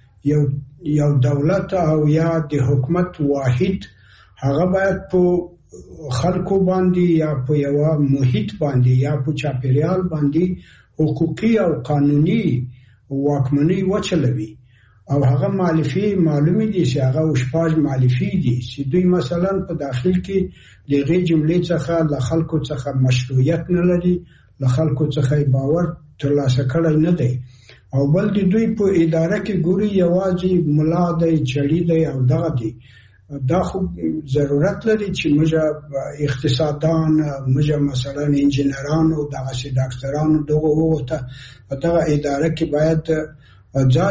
یو دولت او یا د حکومت واحد هغه باید په خلکو باندې یا په یو محیط باندې یا په چاپیریال باندې حقوقي او قانوني واکمنۍ وچلوي او هغه مؤلفې معلومې دي چې هغه شپږ مؤلفې دي چې دوی مثلا په داخل کې دغه جملې څخه له خلکو څخه مشروعیت نه لري، له خلکو څخه باور ترلاسه کړی نه دی او بل دوی په اداره کې ګوري یوازې ملا دی، چړي دی او دغه دی. دا خو ضرورت لري چې موږ اقتصاددان، موږ مثلا انجینرانو، دغه سي ډاکټرانو دغه دغه اداره کې باید ځای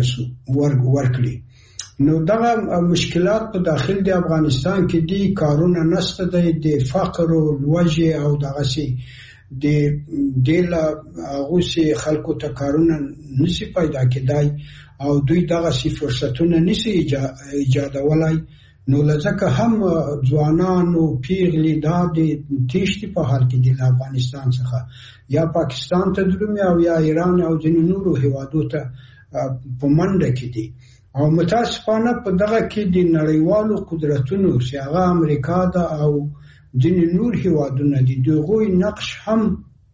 ورکړي. نو دغه مشکلات په داخل د افغانستان کې دي، کارونه نشته دی، د فقر او لوږې او دغه سي د دله غوسي خلکو ته کارونه نشي پیدا کېدای او دوی دغه سي فرصتونه نشي ایجادولای. نو لکه هم ځوانانو پیغلي د تیشتي په حال کې د افغانستان څخه یا پاکستان ته درومي او یا ایران او ځینې نورو هیوادو ته په منډه کې دي او متاسفانه په دغه کې د نړیوالو قدرتونو چې هغه امریکا ده او ځینې نور هیوادونه دي، دغوی نقش هم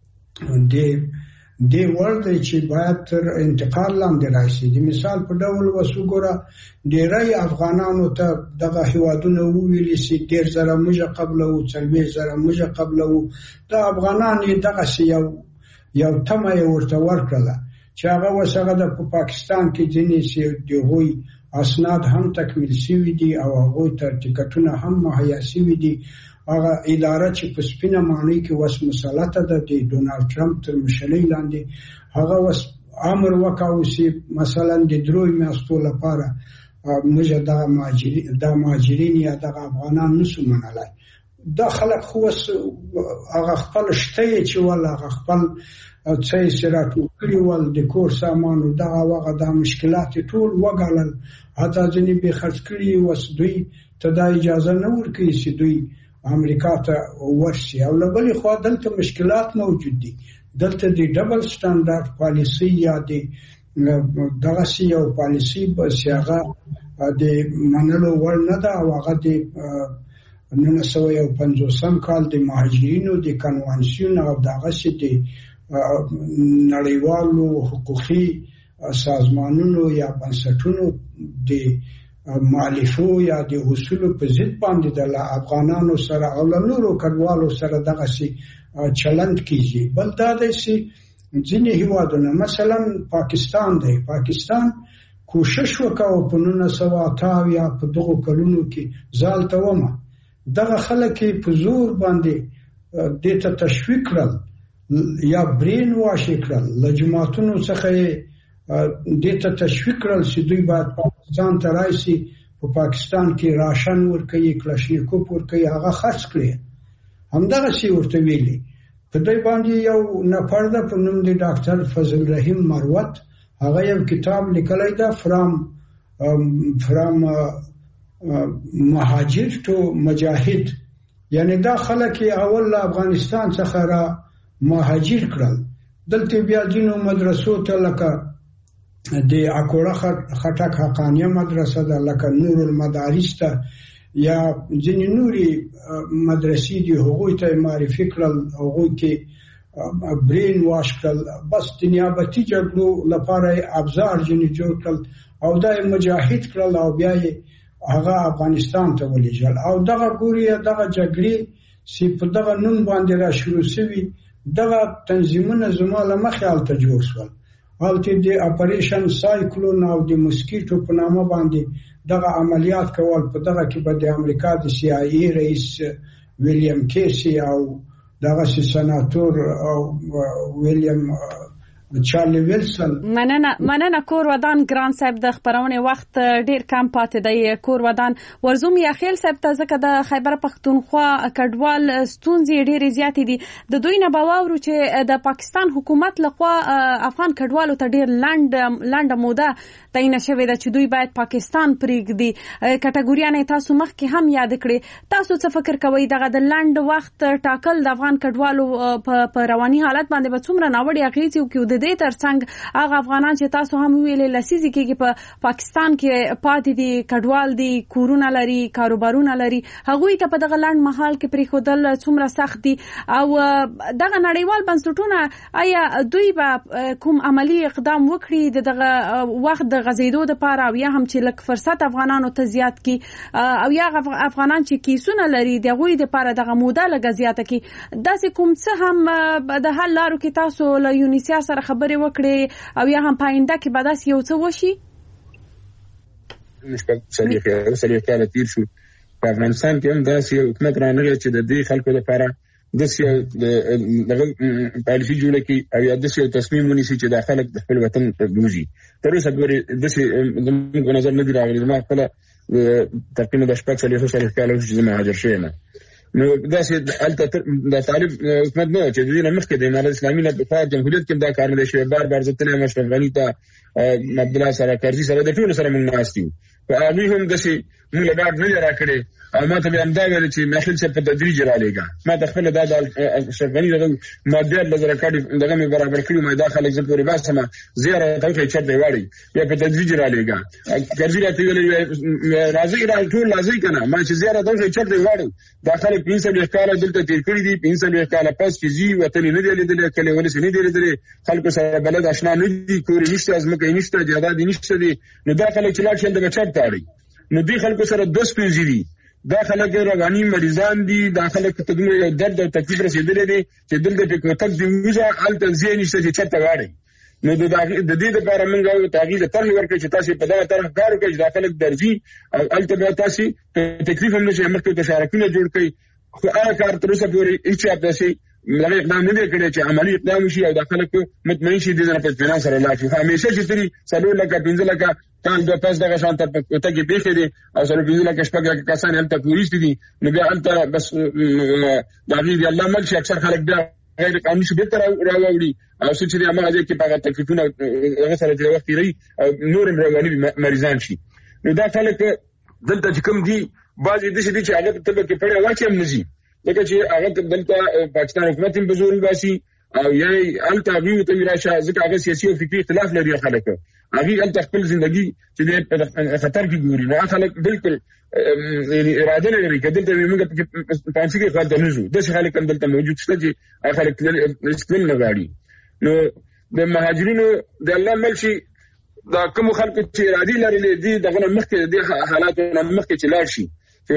د ورته چې باید تر انتقال لاندې راشي. د مثال په ډول وسوګره ډیری افغانانو ته دغه هیوادونه ویلي چې ډیر زره موږ قبل او 40 زره موږ قبل او د افغانان دغه یو تمه ورته ورکړه چې هغه وسغه د پاکستان کې ځینې چې دغوی اسناد هم تکمیل شوي دي او هغه تر ټیکټونه هم مهیا شوي دي. هغه اداره چې په سپینه معنی کې وس مسلطه ده د ډونالد ټرمپ تر مشرۍ لاندې، هغه وس امر وکاو چې مثلا د دروي میاشتو لپاره موږ د مهاجرین یا د افغانان نسو منلای. دا خلک خو هغه خپل شته چې ولا هغه خپل څه سره ټوکري ول د کور سامانو دغه وغه د مشکلات ټول وګالل، حتی ځینې به خرڅ کړي وس دوی ته دا اجازه نه ورکړي چې دوی امریکا ته ورشي. او له بلې خوا دلته مشکلات موجود دي، دلته د ډبل سټانډرډ پالیسي یا د دغه یو پالیسی به هغه د منلو وړ نه ده او هغه د 1950 کال د مهاجرینو د کنوانسیون او دغه د نړیوالو حقوقي سازمانونو یا بنسټونو د مؤلفو یا د اصولو په ضد باندې د افغانانو سره او نورو کډوالو سره دغه چلند کیږي. بل دا دی چې ځینې هیوادونه مثلا پاکستان دی، پاکستان کوشش وکاو په 1980 یا په دغه کلونو کې ځال ته ومه دغه خلک په زور باندې دته تشویق کړل یا برین واش کړل، لجماعتونو څخه دته تشویق کړل چې دوی باید پاکستان ته راشي، په پاکستان کې راشن ورکوي، کلاشینکوف ورکوي، هغه خرڅ کړي. همدغه شی ورته ویلي. په دې باندې یو نفر د په نوم دی ډاکټر فضل رحیم مروت، هغه یو کتاب لیکلی دا فرام مهاجر تو مجاهد، یعنی دا خلک اول له افغانستان څخه را مهاجر کړل، دلته بیا ځینو مدرسو ته لکه د اکوړه خټک حقانیه مدرسه ده، لکه نور المدارس ته یا ځینې نورې مدرسې دي هغوی ته معرفي کړل، هغوی کې برین واش کړل، بس د نیابتي جګړو لپاره ابزار ځینې جوړ کړل او دا یې مجاهد کړل او بیا یې هغه افغانستان ته ولېږل. او دغه ګوري دغه جګړې چې په دغه نوم باندې را شروع شوي، دغه تنظیمونه زما له مخې هلته جوړ شول. هلته د اپریشن سایکلون او د موسکیټو په نامه باندې دغه عملیات کول. په دغه کې به د امریکا د سی آی ای رئیس ویلیام کیسی او دغه سناتور او ویلیام چارلی ویلسن. مننه کور ودان ګران صاحب، د خبرونه وخت ډیر کم پاتې دی. کور ودان ورزوم یا خیل صاحب ته ځکه د خیبر پختونخوا کډوال ستونزې ډیر زیاتې دي، د دوی نه باورو چې د پاکستان حکومت لخوا افغان کډوالو ته ډیر لنډه موده تعین شوې ده چې دوی باید پاکستان پرېږدي. کټګوریانه تاسو مخکې هم یاد کړې، تاسو څه فکر کوئ دغه د لنډ وخت ټاکل د افغان کډوالو په رواني حالت باندې به څومره ناوړه اغېزې وکړي؟ د دې ترڅنګ هغه افغانان چې تاسو هم ویلې لسیزې کې په پاکستان کې پاتې دي، کډوال دي، کورونه لري، کاروبارونه لري، هغوی ته په دغه لنډ مهال کې پرېښودل څومره سخت دي؟ او دغه نړیوال بنسټونه آیا دوی به کوم عملی اقدام وکړي دغه وخت د غزیدو لپاره، او یا هم چې لک فرصت افغانانو ته زیات کی، او یا افغانان چې کیسونه لري دغه لپاره دغه موده لګ زیاته کی؟ داسې کوم څه هم د حل لارو کې تاسو له یونیسیا سره خبرې وکړي او یا هم پاینده کې به داسې یو څه وشي؟ سړي کال تیر شو په افغانستان کې هم داسې حکومت رانغی چې د دې خلکو لپاره داسې پالیسي جوړه کړي او یا داسې تصمیم ونیسي چې دا خلک د خپل وطن بوځي. تر اوسه پورې داسې زموږ نظر نه دی راغلی. زما خپله تقریبا د 4 کال چې زه مهاجر شوی یم، نو داسې هلته د طالب حکومت نه چې د دې نه مخکې د امارت اسلامي نه په جمهوریت کې دا کار نه دی شوی. بار زه تللی یم اشرف غني ته، عبدالله سره، کرزي سره، د ټولو سره موږ ناست یو. په هغوی هم داسې موږ له ډاډ نه دی راکړی او ما ته بیا همدا ویل چې محفل صاحب په تدریج رالېږه. ما ته خپله دا د اشرف غني دغه مادیات له زره کاډي دغه مې برابر کړي، ما دا خلک زه پورې باسمه، زه یې راته وښیي چېرته یې واړئ، بیا په تدریج رالېږه. کرزي راته ویلې راځئ ټول راځئ که نه، ما چې زه یې راته وښیي چېرته یې واړئ. دا خلک 45 کاله دلته تېر کړي دي، 45 کاله پس چې ځي وطن یې نه دی لیدلی، کلی ولس یې نه دی لیدلی، خلکو سره بلد اشنا نه دي، کور یې نشته، ځمکه یې نشته، جایداد یې نشته دی. نو دا خلک چې لاړ شي هلته به چېرته اړئ؟ نو دې خلکو سره 2 ستونزې دي. دا خلک رواني مریضان دي، دا خلک ته دومره یو درد او تکلیف رسېدلی دی چې دلته پې کوتک دې ووځه، هلته ځای نشته چې چېرته واړئ. نو د دې لپاره موږ هغې ته طرحې ورکړې چې تاسې په دغه طرح کار وکړئ چې دا خلک درځي او هلته بیا تاسې تکلیف هم نه شي، مخکې تشارکونه جوړ کړئ. خو هغه کار تر اوسه پورې هېڅ چا داسې دغه اقدام نه دی کړی چې عملي اقدام وشي او دا خلک مطمئن شي دې نه په اطمینان سره لاړ شي. همیشه چې ترې 4 لکه 15 لکه کال دوه پس دغه شان ته کوتک یې پېښې دي او 15 لکه 6 لکه کسان هلته پولیس دي، نو بیا هلته بس د هغې د الله مل شي. اکثر خلک بیا غیر قانوني شي بېرته راوړي او څه چې دی هماغه ځای کې په هغه تکلیفونه هغه سره چې وخت تېروي او نور هم رواني مریضان شي. نو دا خلک دلته چې کوم دي بعضې داسې دي چې هغه ته به کې پړی واچي هم نه ځي، ځکه چې هغه دلته پاکستان حکومت هم په زور وباسي او یې الته وی ته راشه ځکه هغه سیاسي او فکری اختلاف لري خلک هغه الته خپل ژوندۍ چې د خطر کې ګوري نو خلک بالکل یعنی اراده لري کله ته موږ په پانسي کې خلک نه زو د خلک هم دلته موجود شته چې خلک استقلال نه غواړي نو د مهاجرینو د الله ملشي دا کوم خلک چې اراده لري دي دغه مخکې د حالاتو مخکې چې لاړ شي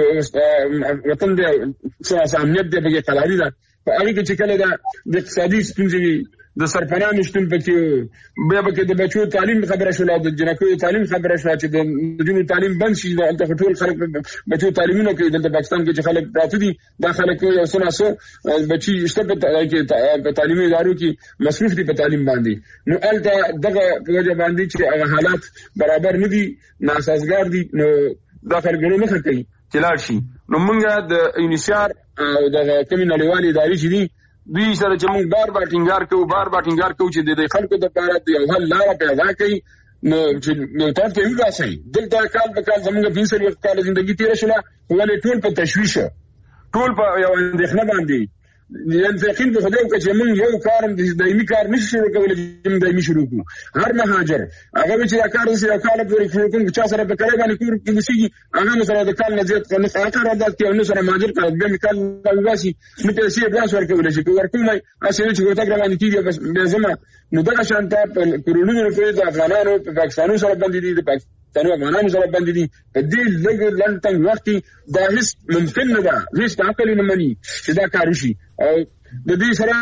وطن د سیاسي امنیت د بګی قلاري ده په هغه کې چې کله د اقتصادي ستونزې د سرپناه شتون پکې بیا به د بچو تعلیم خبره شوه د جنکو تعلیم خبره شوه چې د جنونو تعلیم بند شي د ټول خلک بچو تعلیمونه کوي د پاکستان کې چې خلک پراته دي دا خلک یو سناسو بچي شته په تعلیمي ادارو کې مصروف دي په تعلیم باندې نو الته دغه وجه باندې چې حالات برابر نه دي ناسازګار دي نو دا فرګونه نه کوي چې لاړ شي نو موږ د یونیسیار او د کمیونالي ادارې چې دي دوی سره چې موږ بار ټینګار کوو چې د خلکو د لپاره د یو حل لاره پیدا کړي نو چې نو تاسو ته یو ځای دلته کال په کال زموږ 20 وخت کال ژوندۍ تیر شوه ولې ټول په تشویش ټول په یو اندېښنه باندې یقین په خدای چې موږ یو کار د دایمي کار نشو شروع کولای چې دایمي شروع کړو هر مهاجر هغه چې کار سره کال په کوم چې سره په کار باندې کور کې نشي هغه سره د کال نه زیات نه ساعت راځي چې نو سره مهاجر کار به کال لږاسي نو ته سي بلاس ورکول شي ورکوم اسې چې ګوتګ روان کیږي بس به زما نو دا شانته په کورونو کې د افغانانو په پاکستانو سره باندې دي د پاکستانو افغانانو سره باندې دي په دې لږ لنډ وخت دا هیڅ ممکن نه ده هیڅ عقل نه مني چې دا کار وشي او د دې سره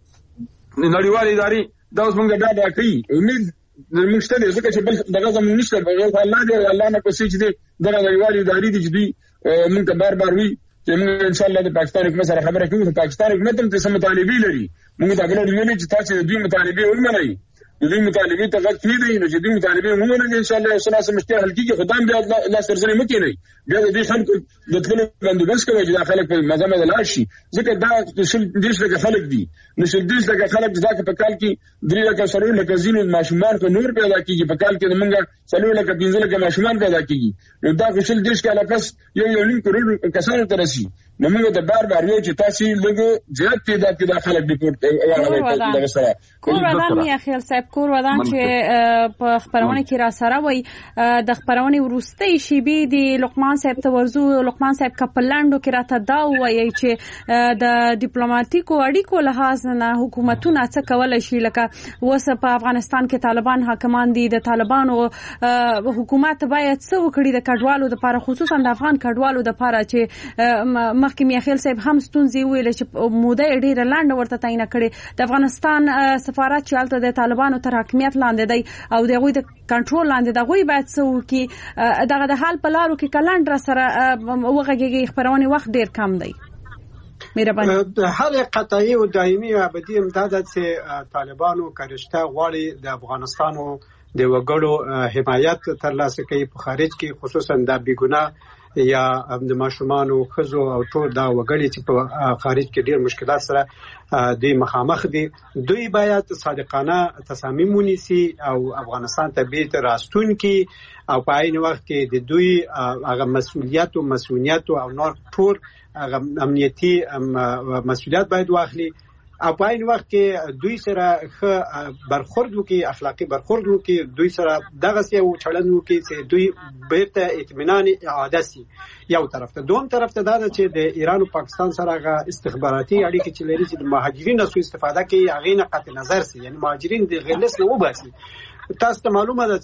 نړیوال ادارې دا اوس موږ دا کوي امید موږ ته ځکه چې بل دغه زموږ نشته بغیر الله دې الله نه کوشش دې دغه نړیوال ادارې دي چې دوی موږ ته بار وی چې موږ ان شاء الله د پاکستان حکومت سره خبره کوو چې پاکستان حکومت هم څه مطالبه لري موږ ته غواړو چې تاسو دوی مطالبه ومنئ دوی مطالبه ته غوښتي دي نو چې دوی مطالبه ومنئ ان شاء الله سلاسه مشکل حل کیږي خدام بیا الله سرزنه مکه نه بیا دې خلکو د ټول بندوبست کوي چې خلک په مزامه دلار شي ځکه دا د شل خلک دي نو شل د خلک ځکه په کال کې درې لکه سره لکه زینو ماشومان په نور پیدا کیږي په کال کې موږ سلو لکه 15 لکه ماشومان پیدا کیږي نو دا شل دیش کې علاوه یو نیم کروڑ کسانو ترسي نو موږ د بار یو چې تاسو لږه زیات تعداد کې داخله ریپورت وایي سره کور ودان یا خیال صاحب کور ودان چې په خبرونه کې را سره وای د خبرونه ورستۍ شی به دی لقمان صاحب ته ورزو لقمان صاحب کپلانډو کې راته دا وایي چې د ډیپلوماټیکو اړیکو لحاظ نه حکومتونه څه کولای شي لکه وسه په افغانستان کې طالبان حاکمان دي د طالبانو حکومت باید څه وکړي د کډوالو لپاره خصوصا د افغان کډوالو لپاره چې مخکې میاخیل صاحب هم ستونزې ویل چې موده ډیره لاندې ورته تعین کړي د افغانستان سفارت چې الته د طالبانو تر حکمیت لاندې دی او دغه د کنټرول لاندې دغه باید څه وکړي دغه د حال په لارو کې کلندر سره وغږیږي خبرونه وخت ډیر کم دی مهرباني هر قطعی و دائمی و ابدی امداد چې طالبانو کرشته غواړي د افغانستانو د وګړو حمایت ترلاسه کوي په خارج کې خصوصا د بیګناه یا د ماشومان او خزو او ټول دا وګړي چې په خارج کې ډیر مشکلات سره د مخامخ دي دوی باید صادقانه تصامیم ونیسي او افغانستان ته بیرته راستون کی او په عین وخت کې د دوی هغه مسؤلیت او نور ټول هغه امنیتي مسؤلیت باید واخلي او په عین وخت کې دوی سره ښه برخورد وکړي اخلاقی برخورد وکړي دوی سره دغه څه او چلند وکړي چې دوی بیرته اطمینان اعاده شي یو طرف ته دوم طرف ته دا چې د ایران او پاکستان سره غا استخباراتي اړیکې چې لري چې د مهاجرینو سو استفاده کوي هغه نه قطع نظر سي یعنی مهاجرین د غلس نه وباسي تاسو ته معلومه ده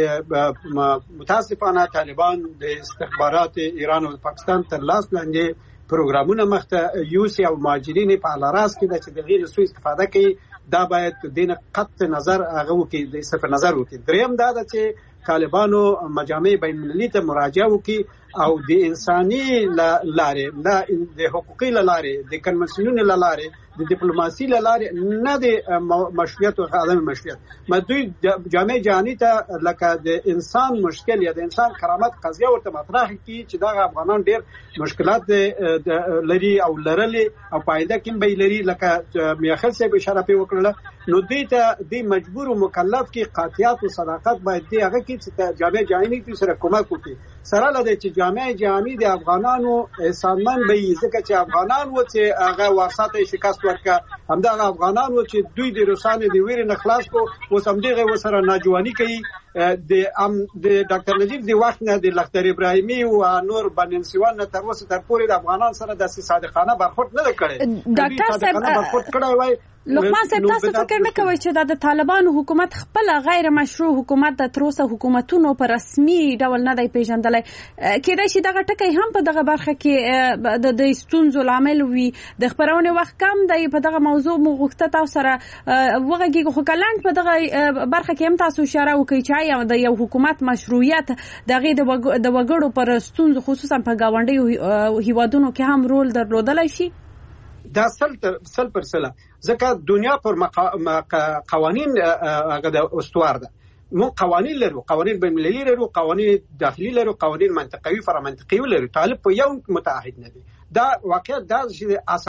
چې متاسفانه طالبان د استخبارات ایران او پاکستان تر لاس لاندې پروګرامونه مخته یوسي او مهاجرین په الاراس کې د چې د غیر سوء استفاده کوي دا باید دین قطع نظر هغه وکړي د صفر نظر وکړي دریم دا چې طالبانو مجامع بین المللي ته مراجعه وکړي او د انساني لارې د حقوقي لارې د کنونسیونونو لارې د ډیپلوماسي لارې نه د مشروعیت او عدم مشروعیت مدوی جامع جهانی ته لکه د انسان مشکل یا د انسان کرامت قضیه ورته مطرح کی چې دا افغانان ډیر مشکلات لري او لرلې او پایده کوم به لري لکه میاخل صاحب اشاره په وکړه نو دې مجبور او مکلف کې قاطعیت او صداقت باید دی هغه کې چې جامع جهانی کې سره کومک وکړي سره لدې چې جامع جهانی د افغانانو سامان به ځکه چې افغانان و چې هغه واسطه شکست ورکړه همدغه افغانان و چې دوی د روسانو د ویرې نه خلاص کو اوس همدغه وسره ناجوانی کوي د ډاکټر نجیب دی وخت نه د لختر ابراهیمي او نور بننسوان تر اوسه تر پورې د افغانان سره د صادقانه برخورد نه کړي ډاکټر صاحب برخورد کړی وای لقمان صاحب تاسو فکر نه کوئ چې د طالبانو حکومت خپل غیر مشروع حکومت د تروسه حکومتونو په رسمي ډول نه دی پیژندلای کېدای شي دغه ټکی هم په دغه برخه کې د ستونزو لامل وي د خبرونه وخت کم دی په دغه موضوع مغوښته تاسو سره وغږیږو خو کلند په دغه برخه کې هم تاسو اشاره وکړئ چې د یو حکومت مشروعیت دغه د وګړو پر ستونزو خصوصا په گاونډي هیوادونو کې هم رول درلودلای شي دا سل پر سله ځکه دنیا پر قوانین هغه د استوار ده مو قوانین لرو قوانین بین المللي لرو قوانین داخلي لرو قوانین منطقوي فرامنطقوي لرو طالب په یو متعهد نه دي دا واقعیت دا چې